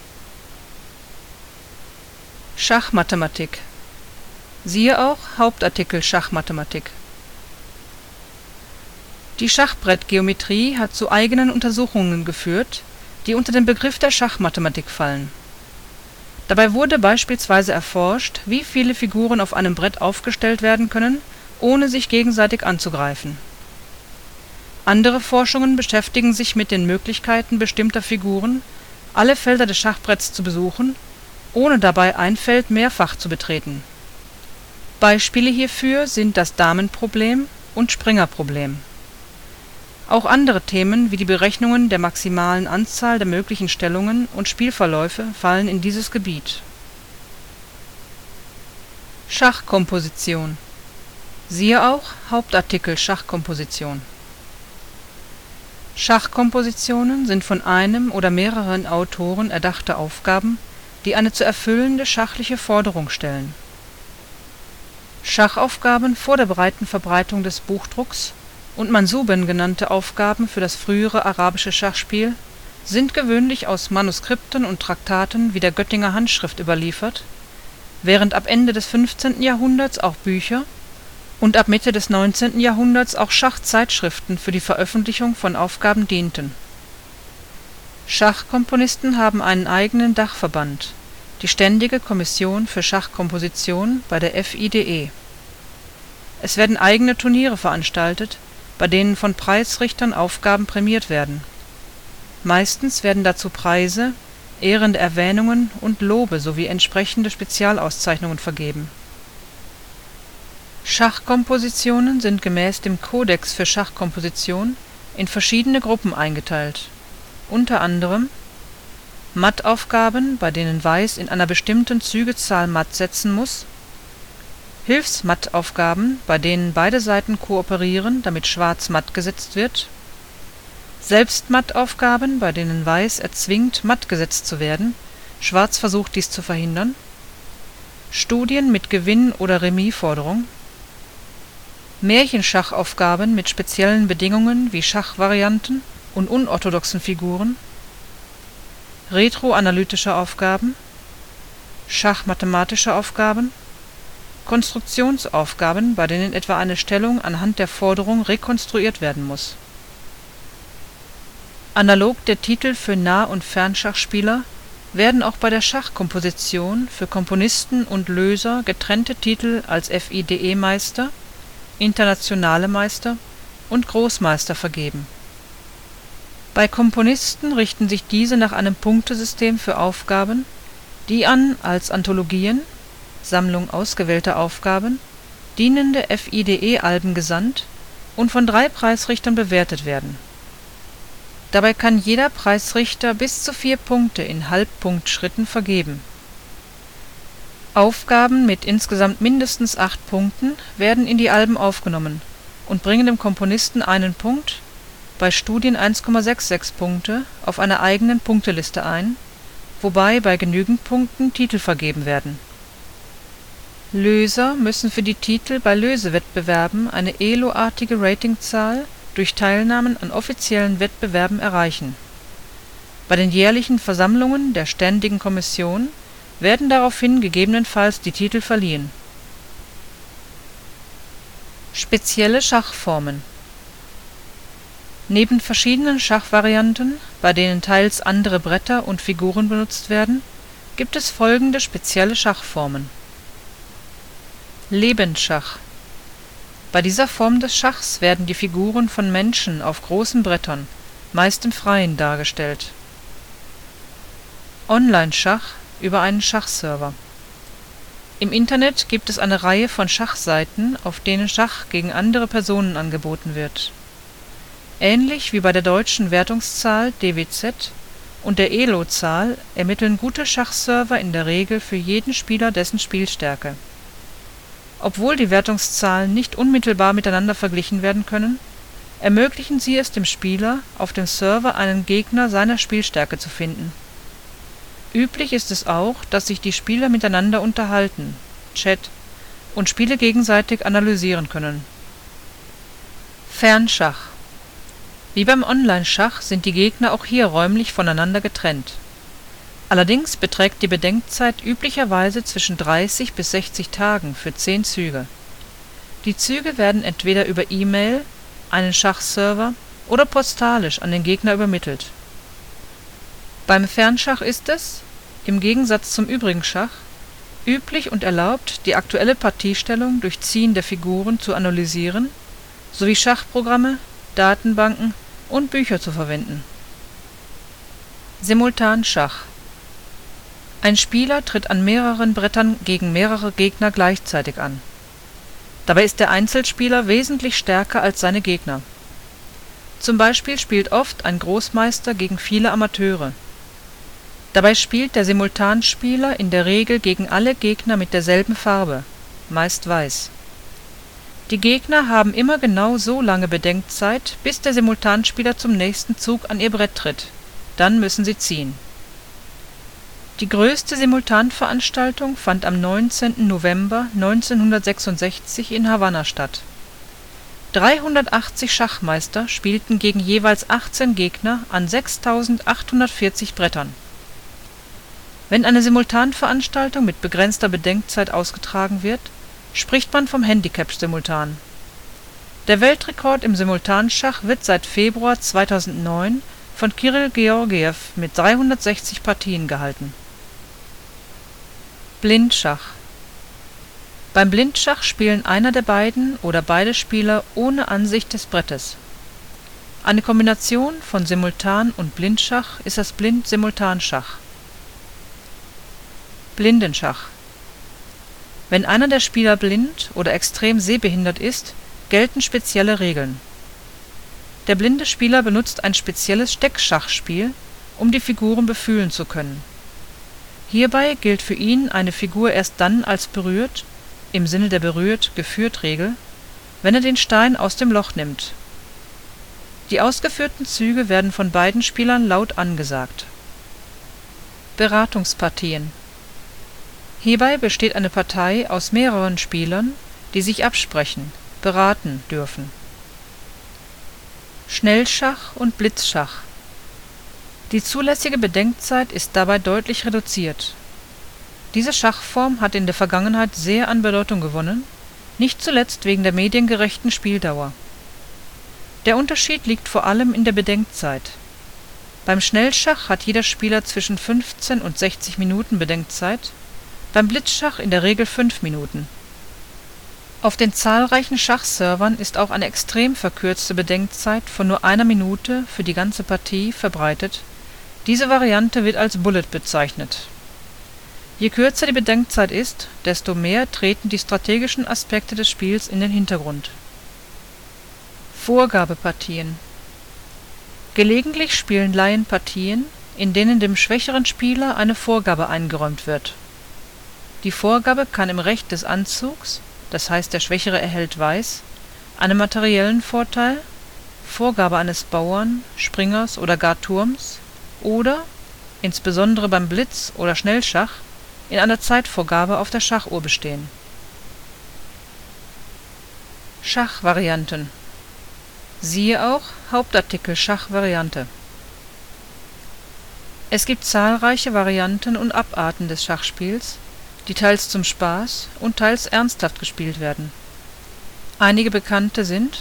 Schachmathematik. Siehe auch Hauptartikel Schachmathematik. Die Schachbrettgeometrie hat zu eigenen Untersuchungen geführt, die unter den Begriff der Schachmathematik fallen. Dabei wurde beispielsweise erforscht, wie viele Figuren auf einem Brett aufgestellt werden können, ohne sich gegenseitig anzugreifen. Andere Forschungen beschäftigen sich mit den Möglichkeiten bestimmter Figuren, alle Felder des Schachbretts zu besuchen, ohne dabei ein Feld mehrfach zu betreten. Beispiele hierfür sind das Damenproblem und Springerproblem. Auch andere Themen wie die Berechnungen der maximalen Anzahl der möglichen Stellungen und Spielverläufe fallen in dieses Gebiet. Schachkomposition. Siehe auch Hauptartikel Schachkomposition. Schachkompositionen sind von einem oder mehreren Autoren erdachte Aufgaben, die eine zu erfüllende schachliche Forderung stellen. Schachaufgaben vor der breiten Verbreitung des Buchdrucks und Mansuben genannte Aufgaben für das frühere arabische Schachspiel sind gewöhnlich aus Manuskripten und Traktaten wie der Göttinger Handschrift überliefert, während ab Ende des 15. Jahrhunderts auch Bücher und ab Mitte des 19. Jahrhunderts auch Schachzeitschriften für die Veröffentlichung von Aufgaben dienten. Schachkomponisten haben einen eigenen Dachverband, die Ständige Kommission für Schachkomposition bei der FIDE. Es werden eigene Turniere veranstaltet, bei denen von Preisrichtern Aufgaben prämiert werden. Meistens werden dazu Preise, ehrende Erwähnungen und Lobe sowie entsprechende Spezialauszeichnungen vergeben. Schachkompositionen sind gemäß dem Kodex für Schachkomposition in verschiedene Gruppen eingeteilt, unter anderem Mattaufgaben, bei denen Weiß in einer bestimmten Zügezahl Matt setzen muss, Hilfsmattaufgaben, bei denen beide Seiten kooperieren, damit Schwarz Matt gesetzt wird, Selbstmattaufgaben, bei denen Weiß erzwingt, Matt gesetzt zu werden, Schwarz versucht dies zu verhindern, Studien mit Gewinn- oder Remisforderung, Märchenschachaufgaben mit speziellen Bedingungen wie Schachvarianten und unorthodoxen Figuren, retroanalytische Aufgaben, schachmathematische Aufgaben, Konstruktionsaufgaben, bei denen etwa eine Stellung anhand der Forderung rekonstruiert werden muss. Analog der Titel für Nah- und Fernschachspieler werden auch bei der Schachkomposition für Komponisten und Löser getrennte Titel als FIDE-Meister, Internationale Meister und Großmeister vergeben. Bei Komponisten richten sich diese nach einem Punktesystem für Aufgaben, die an als Anthologien (Sammlung ausgewählter Aufgaben) dienende FIDE-Alben gesandt und von 3 Preisrichtern bewertet werden. Dabei kann jeder Preisrichter bis zu 4 Punkte in Halbpunktschritten vergeben. Aufgaben mit insgesamt mindestens 8 Punkten werden in die Alben aufgenommen und bringen dem Komponisten einen Punkt, bei Studien 1,66 Punkte auf einer eigenen Punkteliste ein, wobei bei genügend Punkten Titel vergeben werden. Löser müssen für die Titel bei Lösewettbewerben eine Elo-artige Ratingzahl durch Teilnahmen an offiziellen Wettbewerben erreichen. Bei den jährlichen Versammlungen der Ständigen Kommission werden daraufhin gegebenenfalls die Titel verliehen. Spezielle Schachformen. Neben verschiedenen Schachvarianten, bei denen teils andere Bretter und Figuren benutzt werden, gibt es folgende spezielle Schachformen: Lebendschach. Bei dieser Form des Schachs werden die Figuren von Menschen auf großen Brettern, meist im Freien, dargestellt. Online-Schach über einen Schachserver. Im Internet gibt es eine Reihe von Schachseiten, auf denen Schach gegen andere Personen angeboten wird. Ähnlich wie bei der deutschen Wertungszahl DWZ und der ELO-Zahl ermitteln gute Schachserver in der Regel für jeden Spieler dessen Spielstärke. Obwohl die Wertungszahlen nicht unmittelbar miteinander verglichen werden können, ermöglichen sie es dem Spieler, auf dem Server einen Gegner seiner Spielstärke zu finden. Üblich ist es auch, dass sich die Spieler miteinander unterhalten (Chat) und Spiele gegenseitig analysieren können. Fernschach. Wie beim Online-Schach sind die Gegner auch hier räumlich voneinander getrennt. Allerdings beträgt die Bedenkzeit üblicherweise zwischen 30 bis 60 Tagen für 10 Züge. Die Züge werden entweder über E-Mail, einen Schachserver oder postalisch an den Gegner übermittelt. Beim Fernschach ist es, im Gegensatz zum übrigen Schach, üblich und erlaubt, die aktuelle Partiestellung durch Ziehen der Figuren zu analysieren sowie Schachprogramme, Datenbanken und Bücher zu verwenden. Simultanschach. Ein Spieler tritt an mehreren Brettern gegen mehrere Gegner gleichzeitig an. Dabei ist der Einzelspieler wesentlich stärker als seine Gegner. Zum Beispiel spielt oft ein Großmeister gegen viele Amateure. Dabei spielt der Simultanspieler in der Regel gegen alle Gegner mit derselben Farbe, meist weiß. Die Gegner haben immer genau so lange Bedenkzeit, bis der Simultanspieler zum nächsten Zug an ihr Brett tritt, dann müssen sie ziehen. Die größte Simultanveranstaltung fand am 19. November 1966 in Havanna statt. 380 Schachmeister spielten gegen jeweils 18 Gegner an 6.840 Brettern. Wenn eine Simultanveranstaltung mit begrenzter Bedenkzeit ausgetragen wird, spricht man vom Handicap-Simultan. Der Weltrekord im Simultanschach wird seit Februar 2009 von Kiril Georgiew mit 360 Partien gehalten. Blindschach. Beim Blindschach spielen einer der beiden oder beide Spieler ohne Ansicht des Brettes. Eine Kombination von Simultan- und Blindschach ist das Blind-Simultanschach. Blindenschach. Wenn einer der Spieler blind oder extrem sehbehindert ist, gelten spezielle Regeln. Der blinde Spieler benutzt ein spezielles Steckschachspiel, um die Figuren befühlen zu können. Hierbei gilt für ihn eine Figur erst dann als berührt, im Sinne der Berührt-Geführt-Regel, wenn er den Stein aus dem Loch nimmt. Die ausgeführten Züge werden von beiden Spielern laut angesagt. Beratungspartien. Hierbei besteht eine Partei aus mehreren Spielern, die sich absprechen, beraten dürfen. Schnellschach und Blitzschach. Die zulässige Bedenkzeit ist dabei deutlich reduziert. Diese Schachform hat in der Vergangenheit sehr an Bedeutung gewonnen, nicht zuletzt wegen der mediengerechten Spieldauer. Der Unterschied liegt vor allem in der Bedenkzeit. Beim Schnellschach hat jeder Spieler zwischen 15 und 60 Minuten Bedenkzeit, beim Blitzschach in der Regel 5 Minuten. Auf den zahlreichen Schachservern ist auch eine extrem verkürzte Bedenkzeit von nur einer Minute für die ganze Partie verbreitet. Diese Variante wird als Bullet bezeichnet. Je kürzer die Bedenkzeit ist, desto mehr treten die strategischen Aspekte des Spiels in den Hintergrund. Vorgabepartien. Gelegentlich spielen Laien Partien, in denen dem schwächeren Spieler eine Vorgabe eingeräumt wird. Die Vorgabe kann im Recht des Anzugs, das heißt der Schwächere erhält Weiß, einem materiellen Vorteil, Vorgabe eines Bauern, Springers oder gar Turms oder, insbesondere beim Blitz- oder Schnellschach, in einer Zeitvorgabe auf der Schachuhr bestehen. Schachvarianten. Siehe auch Hauptartikel Schachvariante. Es gibt zahlreiche Varianten und Abarten des Schachspiels, die teils zum Spaß und teils ernsthaft gespielt werden. Einige bekannte sind: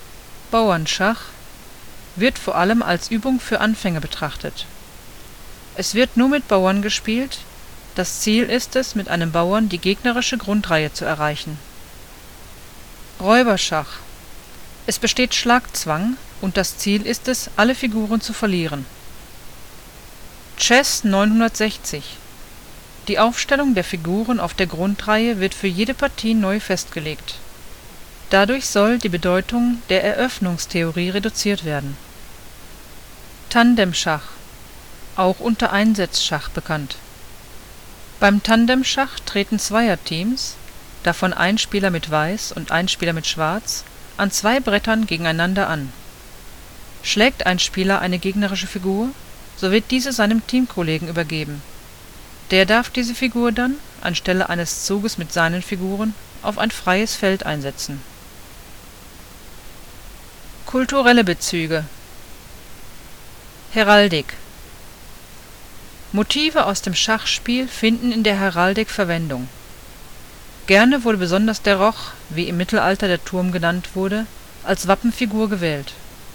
Bauernschach, wird vor allem als Übung für Anfänger betrachtet. Es wird nur mit Bauern gespielt, das Ziel ist es, mit einem Bauern die gegnerische Grundreihe zu erreichen. Räuberschach: Es besteht Schlagzwang und das Ziel ist es, alle Figuren zu verlieren. Chess 960: Die Aufstellung der Figuren auf der Grundreihe wird für jede Partie neu festgelegt. Dadurch soll die Bedeutung der Eröffnungstheorie reduziert werden. Tandemschach, auch unter Einsetzschach bekannt. Beim Tandemschach treten Zweierteams, davon ein Spieler mit Weiß und ein Spieler mit Schwarz, an zwei Brettern gegeneinander an. Schlägt ein Spieler eine gegnerische Figur, so wird diese seinem Teamkollegen übergeben. Der darf diese Figur dann, anstelle eines Zuges mit seinen Figuren, auf ein freies Feld einsetzen. Kulturelle Bezüge. Heraldik: Motive aus dem Schachspiel finden in der Heraldik Verwendung. Gerne wurde besonders der Roch, wie im Mittelalter der Turm genannt wurde, als Wappenfigur gewählt.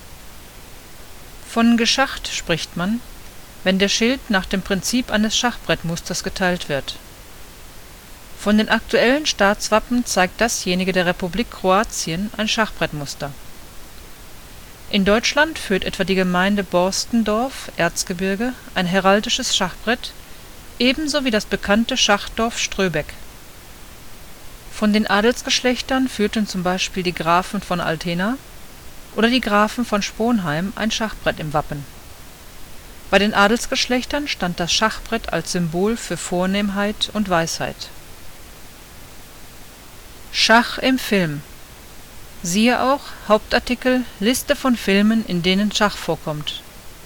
Von geschacht spricht man, wenn der Schild nach dem Prinzip eines Schachbrettmusters geteilt wird. Von den aktuellen Staatswappen zeigt dasjenige der Republik Kroatien ein Schachbrettmuster. In Deutschland führt etwa die Gemeinde Borstendorf (Erzgebirge) ein heraldisches Schachbrett, ebenso wie das bekannte Schachdorf Ströbeck. Von den Adelsgeschlechtern führten zum Beispiel die Grafen von Altena oder die Grafen von Sponheim ein Schachbrett im Wappen. Bei den Adelsgeschlechtern stand das Schachbrett als Symbol für Vornehmheit und Weisheit. Schach im Film: Siehe auch Hauptartikel Liste von Filmen, in denen Schach vorkommt.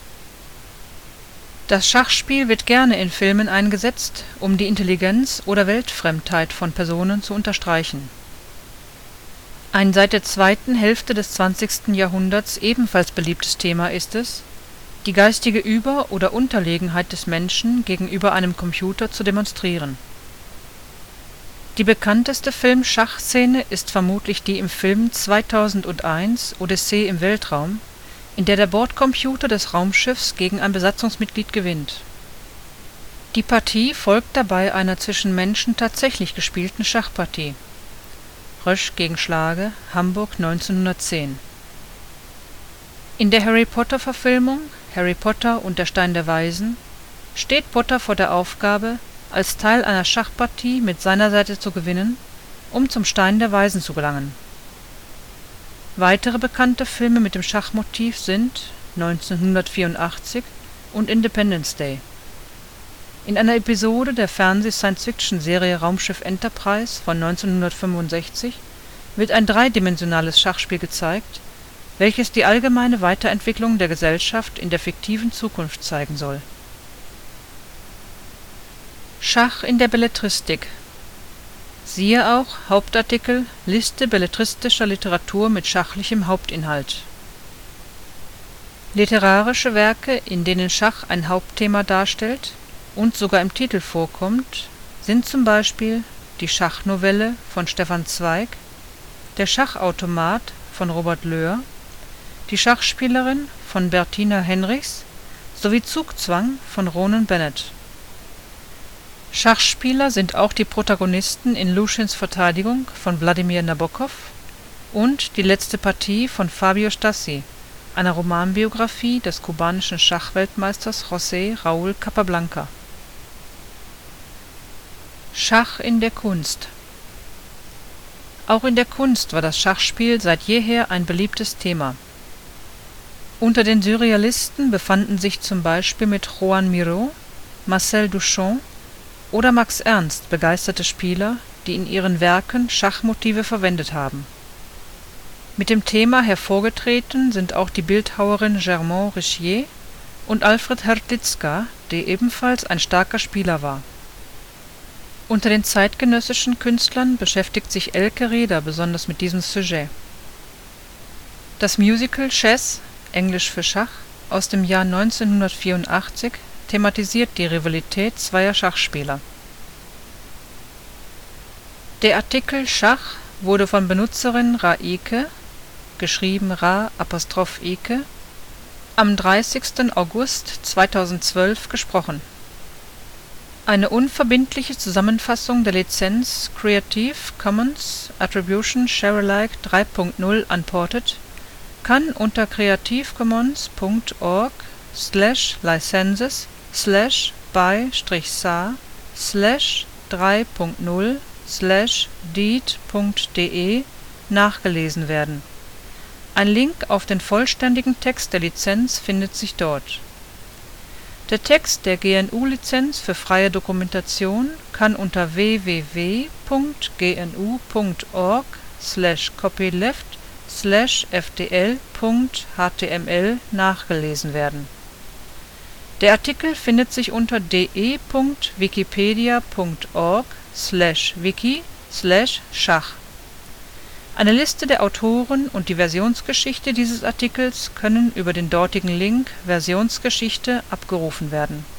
Das Schachspiel wird gerne in Filmen eingesetzt, um die Intelligenz oder Weltfremdheit von Personen zu unterstreichen. Ein seit der zweiten Hälfte des 20. Jahrhunderts ebenfalls beliebtes Thema ist es, die geistige Über- oder Unterlegenheit des Menschen gegenüber einem Computer zu demonstrieren. Die bekannteste Film-Schachszene ist vermutlich die im Film 2001 – Odyssee im Weltraum, in der der Bordcomputer des Raumschiffs gegen ein Besatzungsmitglied gewinnt. Die Partie folgt dabei einer zwischen Menschen tatsächlich gespielten Schachpartie. Rösch gegen Schlage, Hamburg 1910. In der Harry-Potter-Verfilmung Harry Potter und der Stein der Weisen steht Potter vor der Aufgabe, als Teil einer Schachpartie mit seiner Seite zu gewinnen, um zum Stein der Weisen zu gelangen. Weitere bekannte Filme mit dem Schachmotiv sind 1984 und Independence Day. In einer Episode der Fernseh-Science-Fiction-Serie Raumschiff Enterprise von 1965 wird ein dreidimensionales Schachspiel gezeigt, welches die allgemeine Weiterentwicklung der Gesellschaft in der fiktiven Zukunft zeigen soll. Schach in der Belletristik. Siehe auch Hauptartikel Liste belletristischer Literatur mit schachlichem Hauptinhalt. Literarische Werke, in denen Schach ein Hauptthema darstellt und sogar im Titel vorkommt, sind zum Beispiel die Schachnovelle von Stefan Zweig, der Schachautomat von Robert Löhr, die Schachspielerin von Bertina Henrichs sowie Zugzwang von Ronan Bennett. Schachspieler sind auch die Protagonisten in Lushins Verteidigung von Wladimir Nabokov und Die letzte Partie von Fabio Stassi, einer Romanbiografie des kubanischen Schachweltmeisters José Raúl Capablanca. Schach in der Kunst. Auch in der Kunst war das Schachspiel seit jeher ein beliebtes Thema. Unter den Surrealisten befanden sich zum Beispiel mit Joan Miró, Marcel Duchamp oder Max Ernst begeisterte Spieler, die in ihren Werken Schachmotive verwendet haben. Mit dem Thema hervorgetreten sind auch die Bildhauerin Germaine Richier und Alfred Hrdlicka, der ebenfalls ein starker Spieler war. Unter den zeitgenössischen Künstlern beschäftigt sich Elke Rehder besonders mit diesem Sujet. Das Musical Chess, englisch für Schach, aus dem Jahr 1984 thematisiert die Rivalität zweier Schachspieler. Der Artikel Schach wurde von Benutzerin Ra-Ike, geschrieben Ra'-Ike, am 30. August 2012 gesprochen. Eine unverbindliche Zusammenfassung der Lizenz Creative Commons Attribution Share Alike 3 Punkt 0 Unported kann unter creative-commons.org/licenses/by-3.0/deed.de nachgelesen werden. Ein Link auf den vollständigen Text der Lizenz findet sich dort. Der Text der GNU-Lizenz für freie Dokumentation kann unter www.gnu.org/copyleft/fdl.html nachgelesen werden. Der Artikel findet sich unter de.wikipedia.org/wiki/Schach. Eine Liste der Autoren und die Versionsgeschichte dieses Artikels können über den dortigen Link Versionsgeschichte abgerufen werden